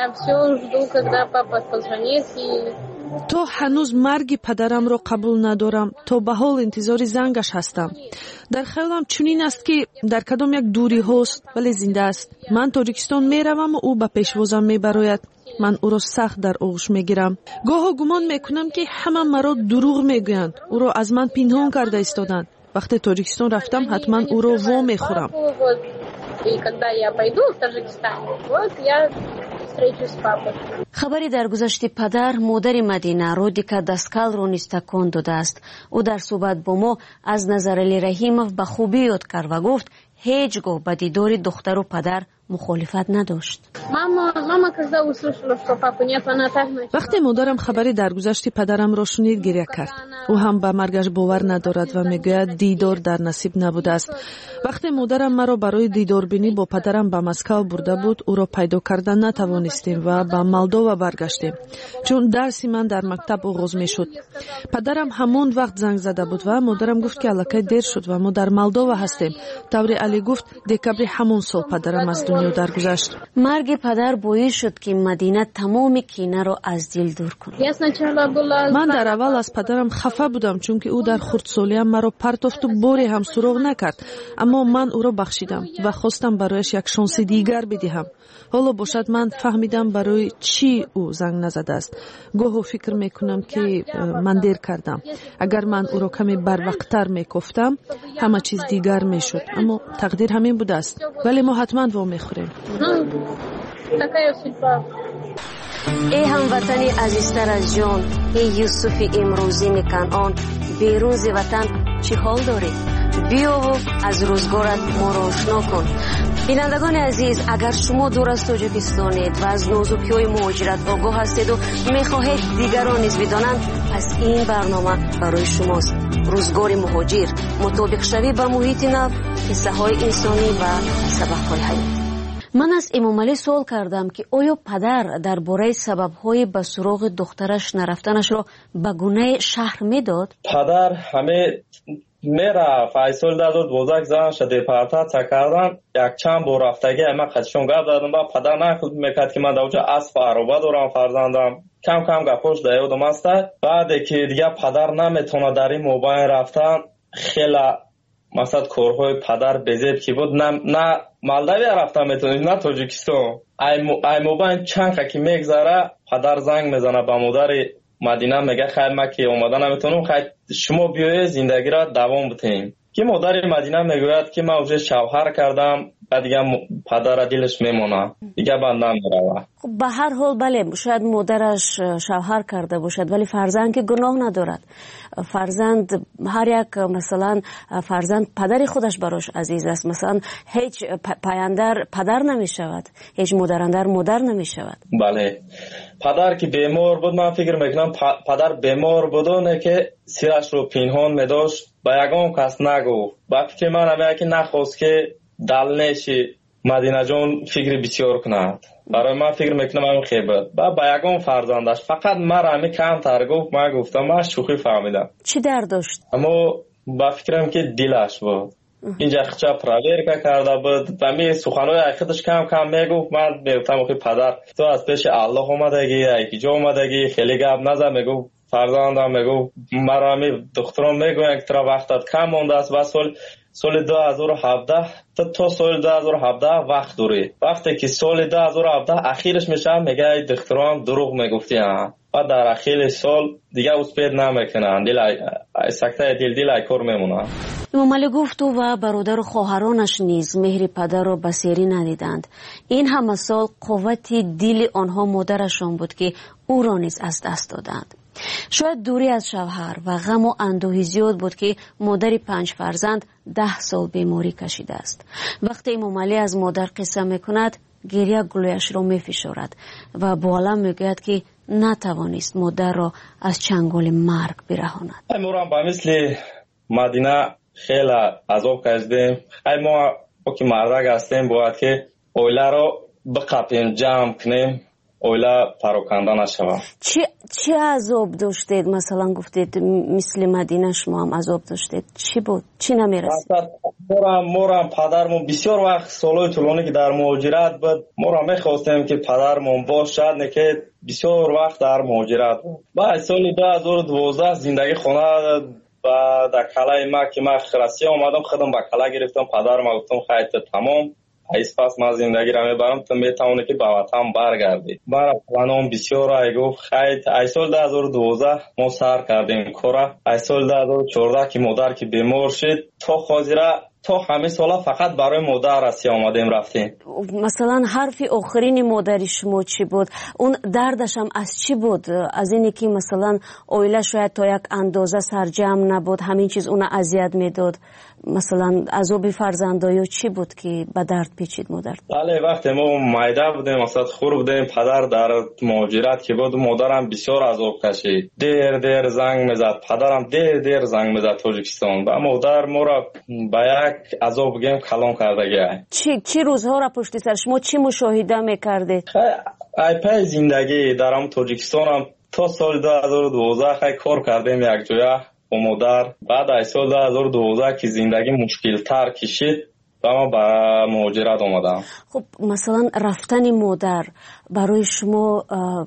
تو هنوز مرگ پدرم رو قبول ندارم، تو به حال انتظار زنگش هستم. در خیالم چنین است که در کدام یک دوری هست ولی زنده است. من تاجیکستان میروم و او به پیشوازم میبراید. من او را سخت در آغوش میگیرم. گاه گمان میکنم که همه مرا دروغ میگویند، او را از من پنهان کرده ایستادند. وقتی تاجیکستان رفتم حتما او را وا میخورم. خبری در گذشت پدر مادر مدینه رودیکا داسکال رو نیز تکان داده است. او در صحبت با ما از نظر علی رحیمов به خوبی یاد کرد و گفت هیچگاه به دیدار دختر و پدر مخالفت نداشت. وقتی مادرم خبری در گذشت پدرم را شنید گریه کرد. او هم به مرگش باور ندارد و میگوید دیدار در نصیب نبوده است. وقتی مادرم مرا برای دیدار بینی با پدرم به مسکو برده بود، او را پیدا کردن نتوانستیم و به مالدووا برگشتیم، چون درسی من در مکتب آغاز میشد. پدرم همون وقت زنگ زده بود و مادرم گفت که الکی دیر شد و ما در مالدووا هستیم. طوری علی گفت دکبر همون سال پدرم از دنیا درگذشت. مرگ پدر باعث شد که مدینه تمام کینه را از دل دور کند. من در اول از پدرم خفه بودم چون که او در خردسالیم مرا پرتافت و باری هم سراغ نکرد، اما من او را بخشیدم و خواستم برایش یک شانس دیگر بدهم. حالا باشد من فهمیدم برای چی او زنگ نزده است. گاهی فکر میکنم که من دیر کردم. اگر من او را کمی بروقتر میگفتم همه چیز دیگر میشد، اما تقدیر همین بوده است. ولی ما حتما وا میخوریم. ای هموطنی عزیزتر از جان، ای یوسف امروزین کنعان، بیرون ز وطن چی حال داری؟ بیا و از روزگارت ما را آشنا کن. بینندگان عزیز، اگر شما دور از تاجیکستانید و از نازکی‌های مهاجرت آگاه هستید و میخواهید دیگران نیز بدانند، پس این برنامه برای شماست. روزگار مهاجر، مطابق شوی با محیط نو، قصه های انسانی و سبب های حیات. من از امامعلی سوال کردم که آیا پدر درباره سبب های به سراغ دخترش نرفتنش را به گونه شهر میداد؟ پدر همه میره فیصل داد و دوزک زن شده پرتاتا کردن یک چند بار رفتگی اما خدشون گفت دادم با پدر نکد میکرد که من دوجه اسب عروبه دارم فرزندم کم کم گپوش دیودم است. بعد که دیگه پدر نمیتونه در این موبایل رفتن خیلی مثلا کارهای پدر بزید که بود نه نه مالداوی رفتن میتونید نه تاجیکستان ای, مو... ای موبایل چند که میگذره پدر زنگ میزنه به مادر مدینه میگه خیلی ما که اومدن نمیتونم خیلی شما بیایید زندگی را دوام بتیم که مادر مدینه میگوید که من اوجه شوهر کردم و دیگه پدر دلش میمونه دیگه بندم میروه. خب به هر حال بله شاید مادرش شوهر کرده باشد ولی فرزند که گناه ندارد. فرزند هر یک مثلا فرزند پدر خودش براش عزیز است. مثلا هیچ پایندر پدر نمی شود، هیچ مادراندر مادر نمی شود. بله پدر که بیمار بود من فکر میکنم پدر بیمار بودونه که سیرش رو پنهان میداشت با یگان کس نگفت. با فکر من همه که نخواست که دلنشی مدینه جان فکر بسیار کند. برای من فکر میکنم همین خیبت با با یگان فرزندش فقط مرا همین کم تر گفت. من گفتم من شوخی فهمیدم. چی درد داشت؟ اما با فکرم که دلش بود اینجا خچا پراویر کرده بود و می سخنهای اخیرش کم کم میگفت. من میگفتم که پدر تو از پیش الله اومدگی یکی جا اومدگی خیلی گپ نزن. میگفت فرزندم میگفت مرا همین دخترم میگوین که ترا وقتت کم مونده است و سال سال دو هزار و هفده تا تا سال دو هزار و هفده وقت داری. وقتی که سال دو هزار و هفده اخیرش میشه میگه دخترم دروغ میگفتی ها و در اخیر سال دیگه اسپید نمیکنن دل سکته دل دل ای کار میمونه. امامعلی گفت و برادر و خواهرانش نیز مهر پدر را بسیاری ندیدند. این همه سال قوت دل آنها مادرشان بود که او را نیز از دست دادند. شاید دوری از شوهر و غم و اندوهی زیاد بود که مادر پنج فرزند ده سال بیماری کشیده است. وقتی امامعلی از مادر قصه میکند گریه گلویش را میفشارد و با علم میگوید که نتوانست مادر را از چنگال مرگ برهاند. ما با مثل مدینه خیلی عذاب کشیدیم. خیلی ما که مردک هستیم باید که اوله را بقپیم جمع کنیم اولا پراکنده نشود. چی چی عذاب داشتید؟ مثلا گفتید مثل مدینه شما هم عذاب داشتید. چی بود؟ چی نمیرسید؟ مورم مورم پدرمون بسیار وقت سالهای طولانی که در مهاجرت بود مورم میخواستیم که پدرمون باشد نه که بسیار وقت در مهاجرت بود. بعد سال دو هزار و دوازده زندگی خونه و در کلای ما که من خرسی آمدم خودم با کلا گرفتم پدرم گفتم خیلی تمام ایس پس ما زندگی را میبرم تو میتونه که به وطن برگردی. برای پلانم بسیار ای گفت خیلی ای سال دو هزار و دوازده ما سر کردیم کارا. ای سال دو هزار و چهارده که مادر که بیمار شد تا خاطره تا همه سالا فقط برای مادر رسی آمدیم رفتیم. مثلا حرف آخرین مادری شما چی بود؟ اون دردش هم از چی بود؟ از اینی که مثلا اویله شاید تا یک اندازه سرجم نبود همین چیز اون اذیت میداد. مثلا عذاب فرزندایی چی بود که به درد پیچید مادر؟ بله وقتی ما مایده بودیم مثلا خور بودیم پدر در مهاجرت که بود مادرم بسیار عذاب کشید. دیر دیر زنگ میزد پدرم دیر دیر زنگ میزد تاجیکستان و مادر ما را به یک عذاب بگیم کلام کرده گه. چی چی روزها را پشت سر شما چی مشاهده میکردید؟ ای پای زندگی درم تاجیکستان هم تا سال دو هزار و دوازده خیلی کار کردیم یک جویا با مادر. بعد از سال دو هزار و دوازده که زندگی مشکل تر کشید و ما به مهاجرت آمدم. خب مثلا رفتن مادر برای شما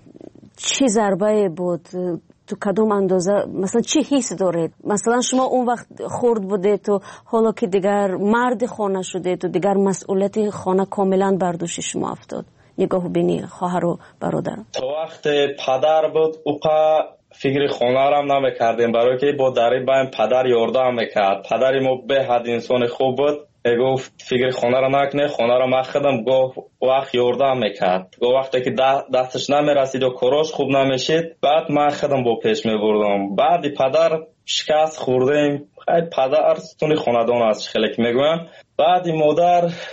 چی ضربه بود؟ تو کدوم اندازه مثلا چی حس دارید؟ مثلا شما اون وقت خرد بودید تو حالا که دیگر مرد خانه شدید تو دیگر مسئولیت خانه کاملا بر دوش شما افتاد. نگاه بینی خواهر و برادر. تو وقت پدر بود اوقا فکر خانه را نمیکردیم برای که با دری بایم پدر یاردم میکرد. پدری ما به حد انسان خوب بود گفت فکر خانه را نکنه خانه را مخدم گفت وقت یاردم میکرد. گفت وقتی که دستش نمیرسید و کاراش خوب نمیشید بعد من خودم با پیش میبردم. بعد پدر شکست خوردیم. خیلی پدر ستون خاندان است خیلی که میگویم. بعد مادر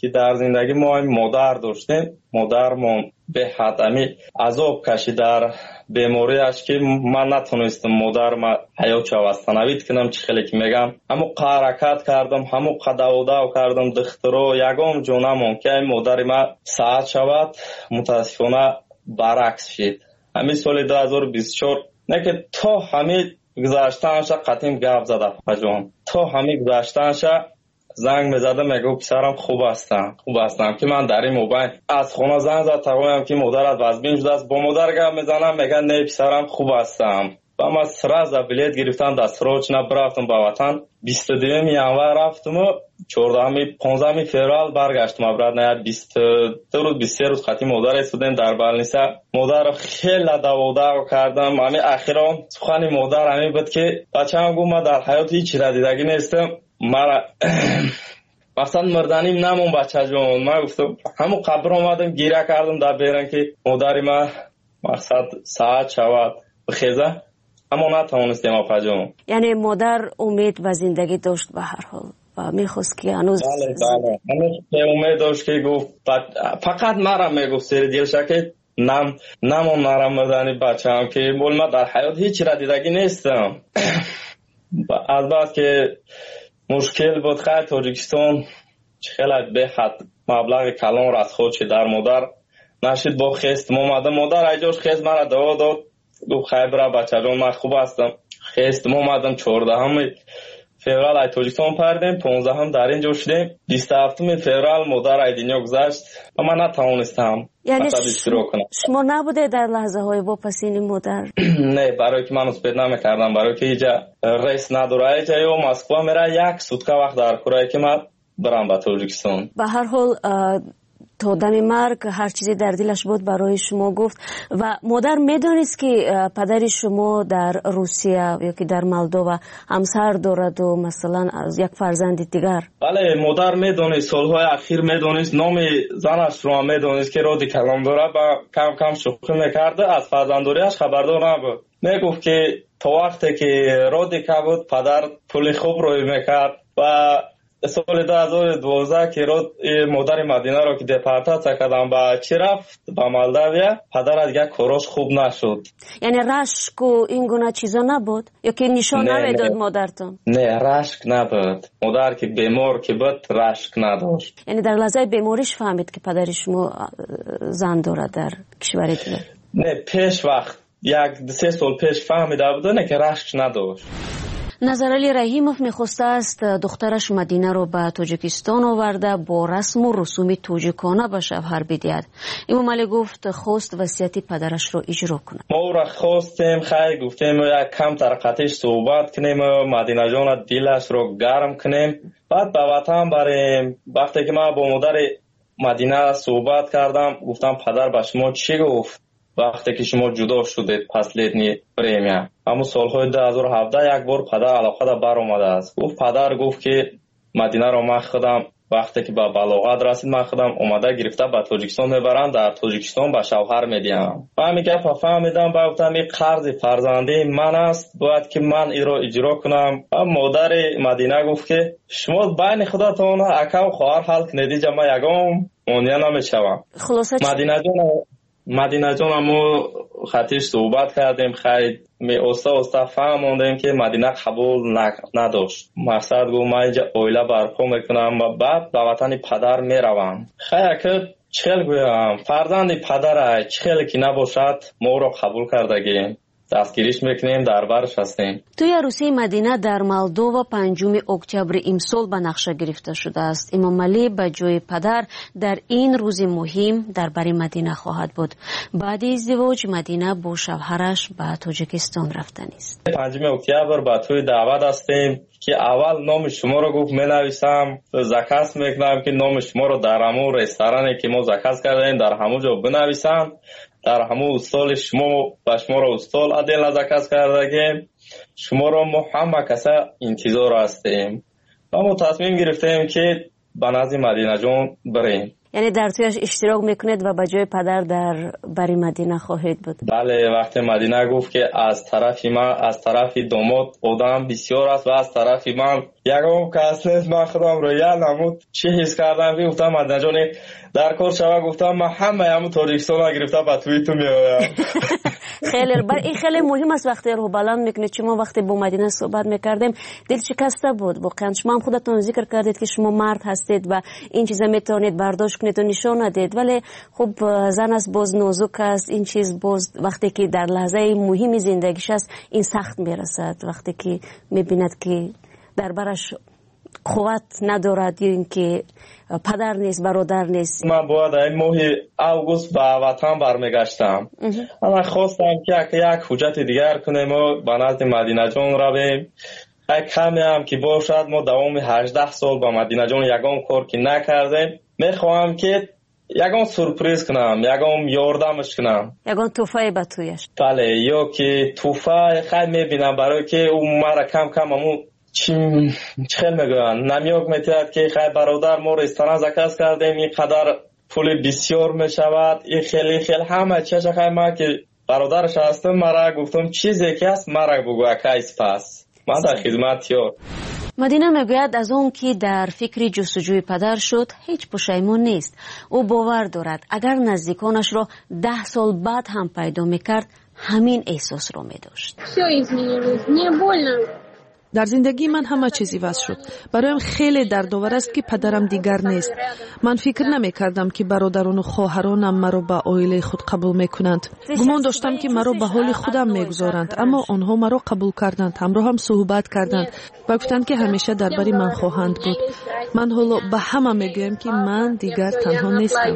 که در زندگی ما مادر داشتیم. مادرمون به حدمی عذاب کشید در بیماریش که من نتونستم مادر ما حیات وستنوید کنم. چه خیلی که میگم همو حرکت کردم، همو دو دو کردم دخترو یگام جونمون که مادر ما ساعت شود متاسفانه برعکس شد. همین سال دو هزار و بیست و چهار نه که تا همین گذاشتنش قطیم گپ زده پجون، تا همین گذاشتنش زنگ میزده میگه پسرم خوب هستم خوب هستم که من در این موبایل از خونه زنگ زد تقویم که مادرت وزبین شده است. با مادر گپ میزنم میگه نه پسرم خوب هستم. و من سراز بلیت گرفتم دست روچ نبرفتم به وطن. بیست و دوم ینور رفتم و چهاردهم پانزدهم فوریه برگشتم. برات نه بیست دو روز بیست و سه روز خاطی مادر استودن در بالنیسه. مادر خیلی دو دو کردم. همین اخیرا سخن مادر همین بود که بچه‌ام گفت من در حیات هیچ را دیدگی نیستم. مرا مثلا مردنیم نمون بچه جون. من گفتم همون قبر آمدم گیره کردم در بیرن که مادری ما مقصد ساعت شود بخیزه، اما نتوانستیم اپا جون. یعنی مادر امید و زندگی داشت به هر حال و میخواست که هنوز بله بله هنوز امید داشت که گفت فقط مرا میگفت سری دیلشه که نم نمون نرم مردنی بچه هم که بول ما در حیات هیچ را دیدگی نیستم. از بعد که مشکل بود خیلی تاجیکستان خیلی به حد مبلغ کلان از خود چه در مادر نشید با خست مامده مادر ایجاش خست مرا دوا داد گفت خیلی برا بچه جان من خوب هستم. خست مامدم چهاردهم فوریه ای تاجیکستان پردیم، پانزدهم در اینجا شدیم، بیست و هفتم فوریه مادر ای دنیا گذشت و من نتوانستم یعنی شما نبوده در لحظه های واپسین مادر؟ نه برای که من اسپید نمیکردم، برای که اینجا ریس نداره. اینجا یا مسکو میره یک سوتکه وقت در کره که من برم به تاجیکستان. به هر حال تا دم مرگ هر چیزی در دلش بود برای شما گفت. و مادر میدونست که پدر شما در روسیه یا که در مالدووا همسر دارد و مثلا از یک فرزند دیگر؟ بله مادر میدونست، سالهای اخیر میدونست، نام زنش رو میدونست که رادی کلام داره و کم کم شوخی میکرده. از فرزنداریش خبردار نبود. میگفت که تا وقتی که رادی که بود پدر پول خوب روی میکرد و سال دو هزار و دوازده که رود مادر مدینه رو که دپارتاسیا کردم با چی رفت با مالداویا، پدر از یک کاراش خوب نشد. یعنی رشک و این گونه چیزا نبود یا که نشان نمیداد مادرتون؟ نه رشک نبود. مادر که بیمار که بود رشک نداشت. یعنی در لحظه بیماریش فهمید که پدر شما زن داره در کشور دیگه؟ نه پیش وقت یک سه سال پیش فهمیده بود نه که رشک نداشت. نظرعلی رحیموف میخواسته است دخترش مدینه رو به تاجیکستان آورده با رسم و رسوم تاجیکانه به شوهر بدهد. امام علی گفت خواست وصیت پدرش رو اجرا کنه. ما او را خواستیم خیلی گفتیم یک کم ترقتش صحبت کنیم، مدینه جان دلش رو گرم کنیم، بعد به وطن بریم. وقتی که من با مادر مدینه صحبت کردم گفتم پدر به شما چی گفت وقتی که شما جدا شدید پس لیدنی پریمیا؟ اما سالهای دو هزار و هفده یک بار پدر علاقه دا بر اومده است. گفت پدر گفت که مدینه رو من خودم وقتی که به بلاغت رسید من خودم اومده گرفته به تاجیکستان میبرم، در تاجیکستان به شوهر میدیم. و همین گپ فهمیدم با گفتم این قرض فرزندی من است باید که من این رو اجرا کنم. و مادر مدینه گفت که شما بین خودتون اکا و خواهر حل کنید، جمع یگام مونیا نمیشوم. مدینه جان مدینه جان همو خطیش صحبت کردیم، خیلی می استا استا فهموندیم که مدینه قبول نداشت. مقصد گو من اینجا اویله برپا میکنم و بعد به وطن پدر میروم. خیلی که چخیل گویم فرزند پدر چخیل که نباشد ما رو قبول کردگیم، دستگیریش میکنیم، در برش هستیم. توی عروسی مدینه در مالدووا پنجم اکتبر امسال به نقشه گرفته شده است. امام علی به جای پدر در این روز مهم در بر مدینه خواهد بود. بعد ازدواج مدینه با شوهرش به تاجیکستان رفتن است. پنجم اکتبر به توی دعوت هستیم که اول نام شما رو گفت می نویسم، زکست میکنم که نام شما رو در همون رستورانی که ما زکست کردیم در همون جا بنویسم، در همون استال شما و شما رو استال عدل زکست کردگیم، شما رو ما همه کسا انتظار هستیم و ما تصمیم گرفتیم که به نزد مدینه جان بریم. یعنی در تویش اشتراک میکنید و به جای پدر در بری مدینه خواهید بود؟ بله، وقتی مدینه گفت که از طرف من، از طرف داماد آدم بسیار است و از طرف من یگام کس نیست، من خودم رو یاد نمود چی حس کردم. گفتم مدینه جان در کار شوه، گفتم من همه همون تاجیکستان گرفته به توی تو میآیم. خیلی بر این خیلی مهم است وقتی رو بلند میکنید. شما وقتی با مدینه صحبت میکردیم دل شکسته بود واقعا. شما هم خودتون ذکر کردید که شما مرد هستید و این چیزا میتونید برداشت کنید و نشون ندید، ولی خب زن است، باز نازک است. این چیز باز وقتی که در لحظه مهمی زندگیش است این سخت میرسد، وقتی که میبیند که در برش قوت ندارد یا اینکه پدر نیست، برادر نیست. من باید این ماه اوگوست به وطن برمیگشتم. من خواستم که یک حجت دیگر کنیم و به نزد مدینه جان رویم. کمی هم که باشد ما دوام هجده سال با مدینه جان یگان کار که نکردیم. میخواهم که یگان سورپریز کنم، یگان یاردمش کنم، یگان توفه به تویش. بله، یا که توفه خیلی میبینم برای که اون مرا کم کم همون چی خیلی میگوین نمیاک میتید که خیلی برادر ما رو استانه زکست کردیم، این قدر پول بسیار میشود، این خیلی خیلی همه چیشه خیلی ما که برادرش هستم. مرا گفتم چیزی که هست مرا بگو اکایس پس من در خدمت یار. مدینه میگوید از اون که در فکر جستجوی پدر شد هیچ پشیمون نیست. او باور دارد اگر نزدیکانش را ده سال بعد هم پیدا میکرد همین احساس را میداشت. در زندگی من همه چیزی واسه شد. برایم خیلی دردآور است که پدرم دیگر نیست. من فکر نمی کردم که برادران و خواهرانم مرا به عائله خود قبول میکنند. گمان داشتم که مرا به حال خودم میگذارند، اما آنها مرا قبول کردند، همراه هم صحبت کردند و گفتند که همیشه در بری من خواهند بود. من حالا به همه میگویم که من دیگر تنها نیستم.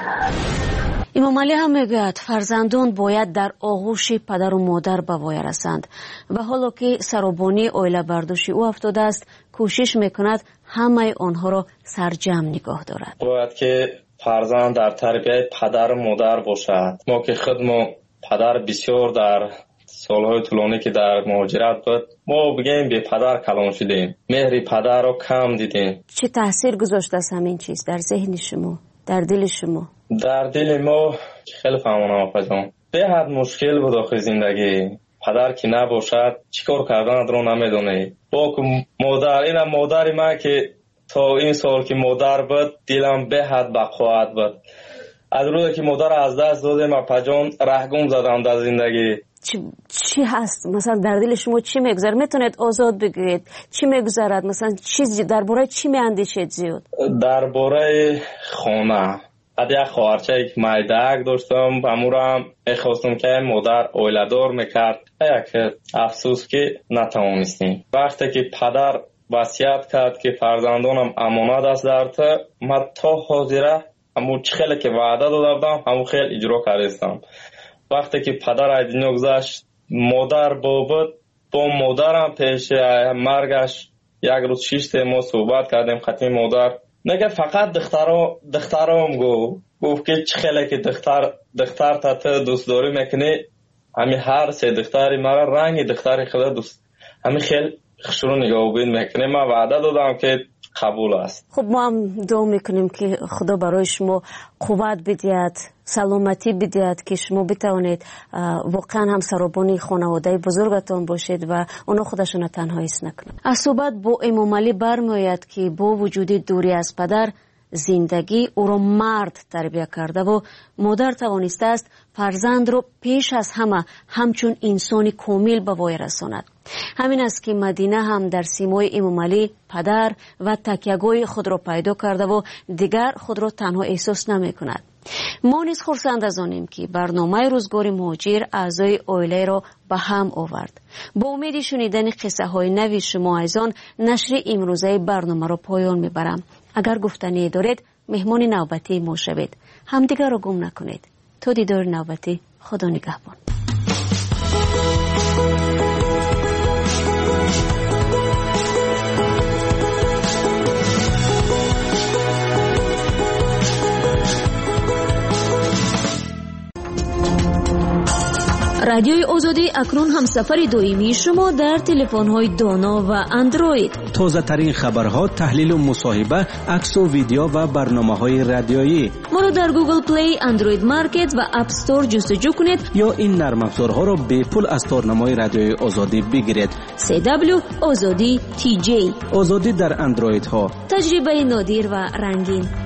امام علی هم میگوید فرزندان باید در آغوش پدر و مادر به وای رسند و حالا که سرابانی عائله برداشت او افتاده است کوشش میکند همه آنها را سرجم نگاه دارد. باید که فرزند در تربیت پدر و مادر باشد. ما که خود ما پدر بسیار در سالهای طولانی که در مهاجرت بود ما بگیم به پدر کلان شدیم، مهر پدر رو کم دیدیم. چه تاثیر گذاشته است همین چیز در ذهن شما، در دل شما؟ در دل ما خیلی فهمانم آقا جان به حد مشکل بود آخر زندگی. پدر که نباشد چیکار کردن رو نمیدونه. با مادر، این مادر ما که تا این سال که مادر بود دلم به حد بقوت بود. از روزی که مادر از دست دادم آقا جان رهگم زدم در زندگی. چی, چی هست مثلا در دل شما چی میگذره؟ میتونید آزاد بگید چی میگذرد؟ مثلا چیزی درباره چی میاندیشید زیاد؟ درباره خانه. از یک خواهرچه یک مایدک داشتم، امورم میخواستم که مادر اویلدار میکرد، یک افسوس که نتوانستیم. وقتی که پدر وصیت کرد که فرزندانم امانت است در تو، من تا حاضره همون خیلی که وعده داده بودم همون خیلی اجرا کردم. وقتی که پدر از دنیا گذشت مادر بود، با مادرم پیش مرگش یک روز شش ما صحبت کردیم. خطی مادر نگه فقط دخترام دخترام گو گفت که چه خیلی که دختر دختر تا تو دوست داری میکنی، همین هر سه دختری مرا رنگ دختری خدا دوست همین خیلی خشونو نگاه بین میکنه. من وعده دادم که قبول است. خب ما هم دعا میکنیم که خدا برای شما قوت بدهد، سلامتی بدهد که شما بتوانید واقعا هم سرابانی خانواده بزرگتان باشید و اونا خودشون تنها حس نکنند. از صحبت با امام علی برمیآید که با وجود دوری از پدر زندگی او را مرد تربیت کرده و مادر توانسته است فرزند را پیش از همه همچون انسانی کامل به وای رساند. همین است که مدینه هم در سیمای امام علی پدر و تکیه‌گاه خود را پیدا کرده و دیگر خود را تنها احساس نمی کند. ما نیز خرسند از آنیم که برنامه روزگار مهاجر اعضای عائله را به هم آورد. با امید شنیدن قصه های نوی شما عزیزان نشر امروزه برنامه را پایان میبرم. اگر گفتنی دارید مهمان نوبتی ما شوید. همدیگر را گم نکنید. تا دیدار نوبتی، خدا نگهبان. رادیوی آزادی اکنون همسفر دائمی شما در تلفن‌های دانا و اندروید. تازه ترین خبرها، تحلیل و مصاحبه، عکس و ویدیو و برنامه‌های رادیویی. ما را در گوگل پلی، اندروید مارکت و اپ استور جستجو کنید یا این نرم افزارها را به پول از تارنمای رادیوی آزادی بگیرید. سی دبلیو آزادی تی جی. آزادی در اندروید ها. تجربه نادر و رنگین.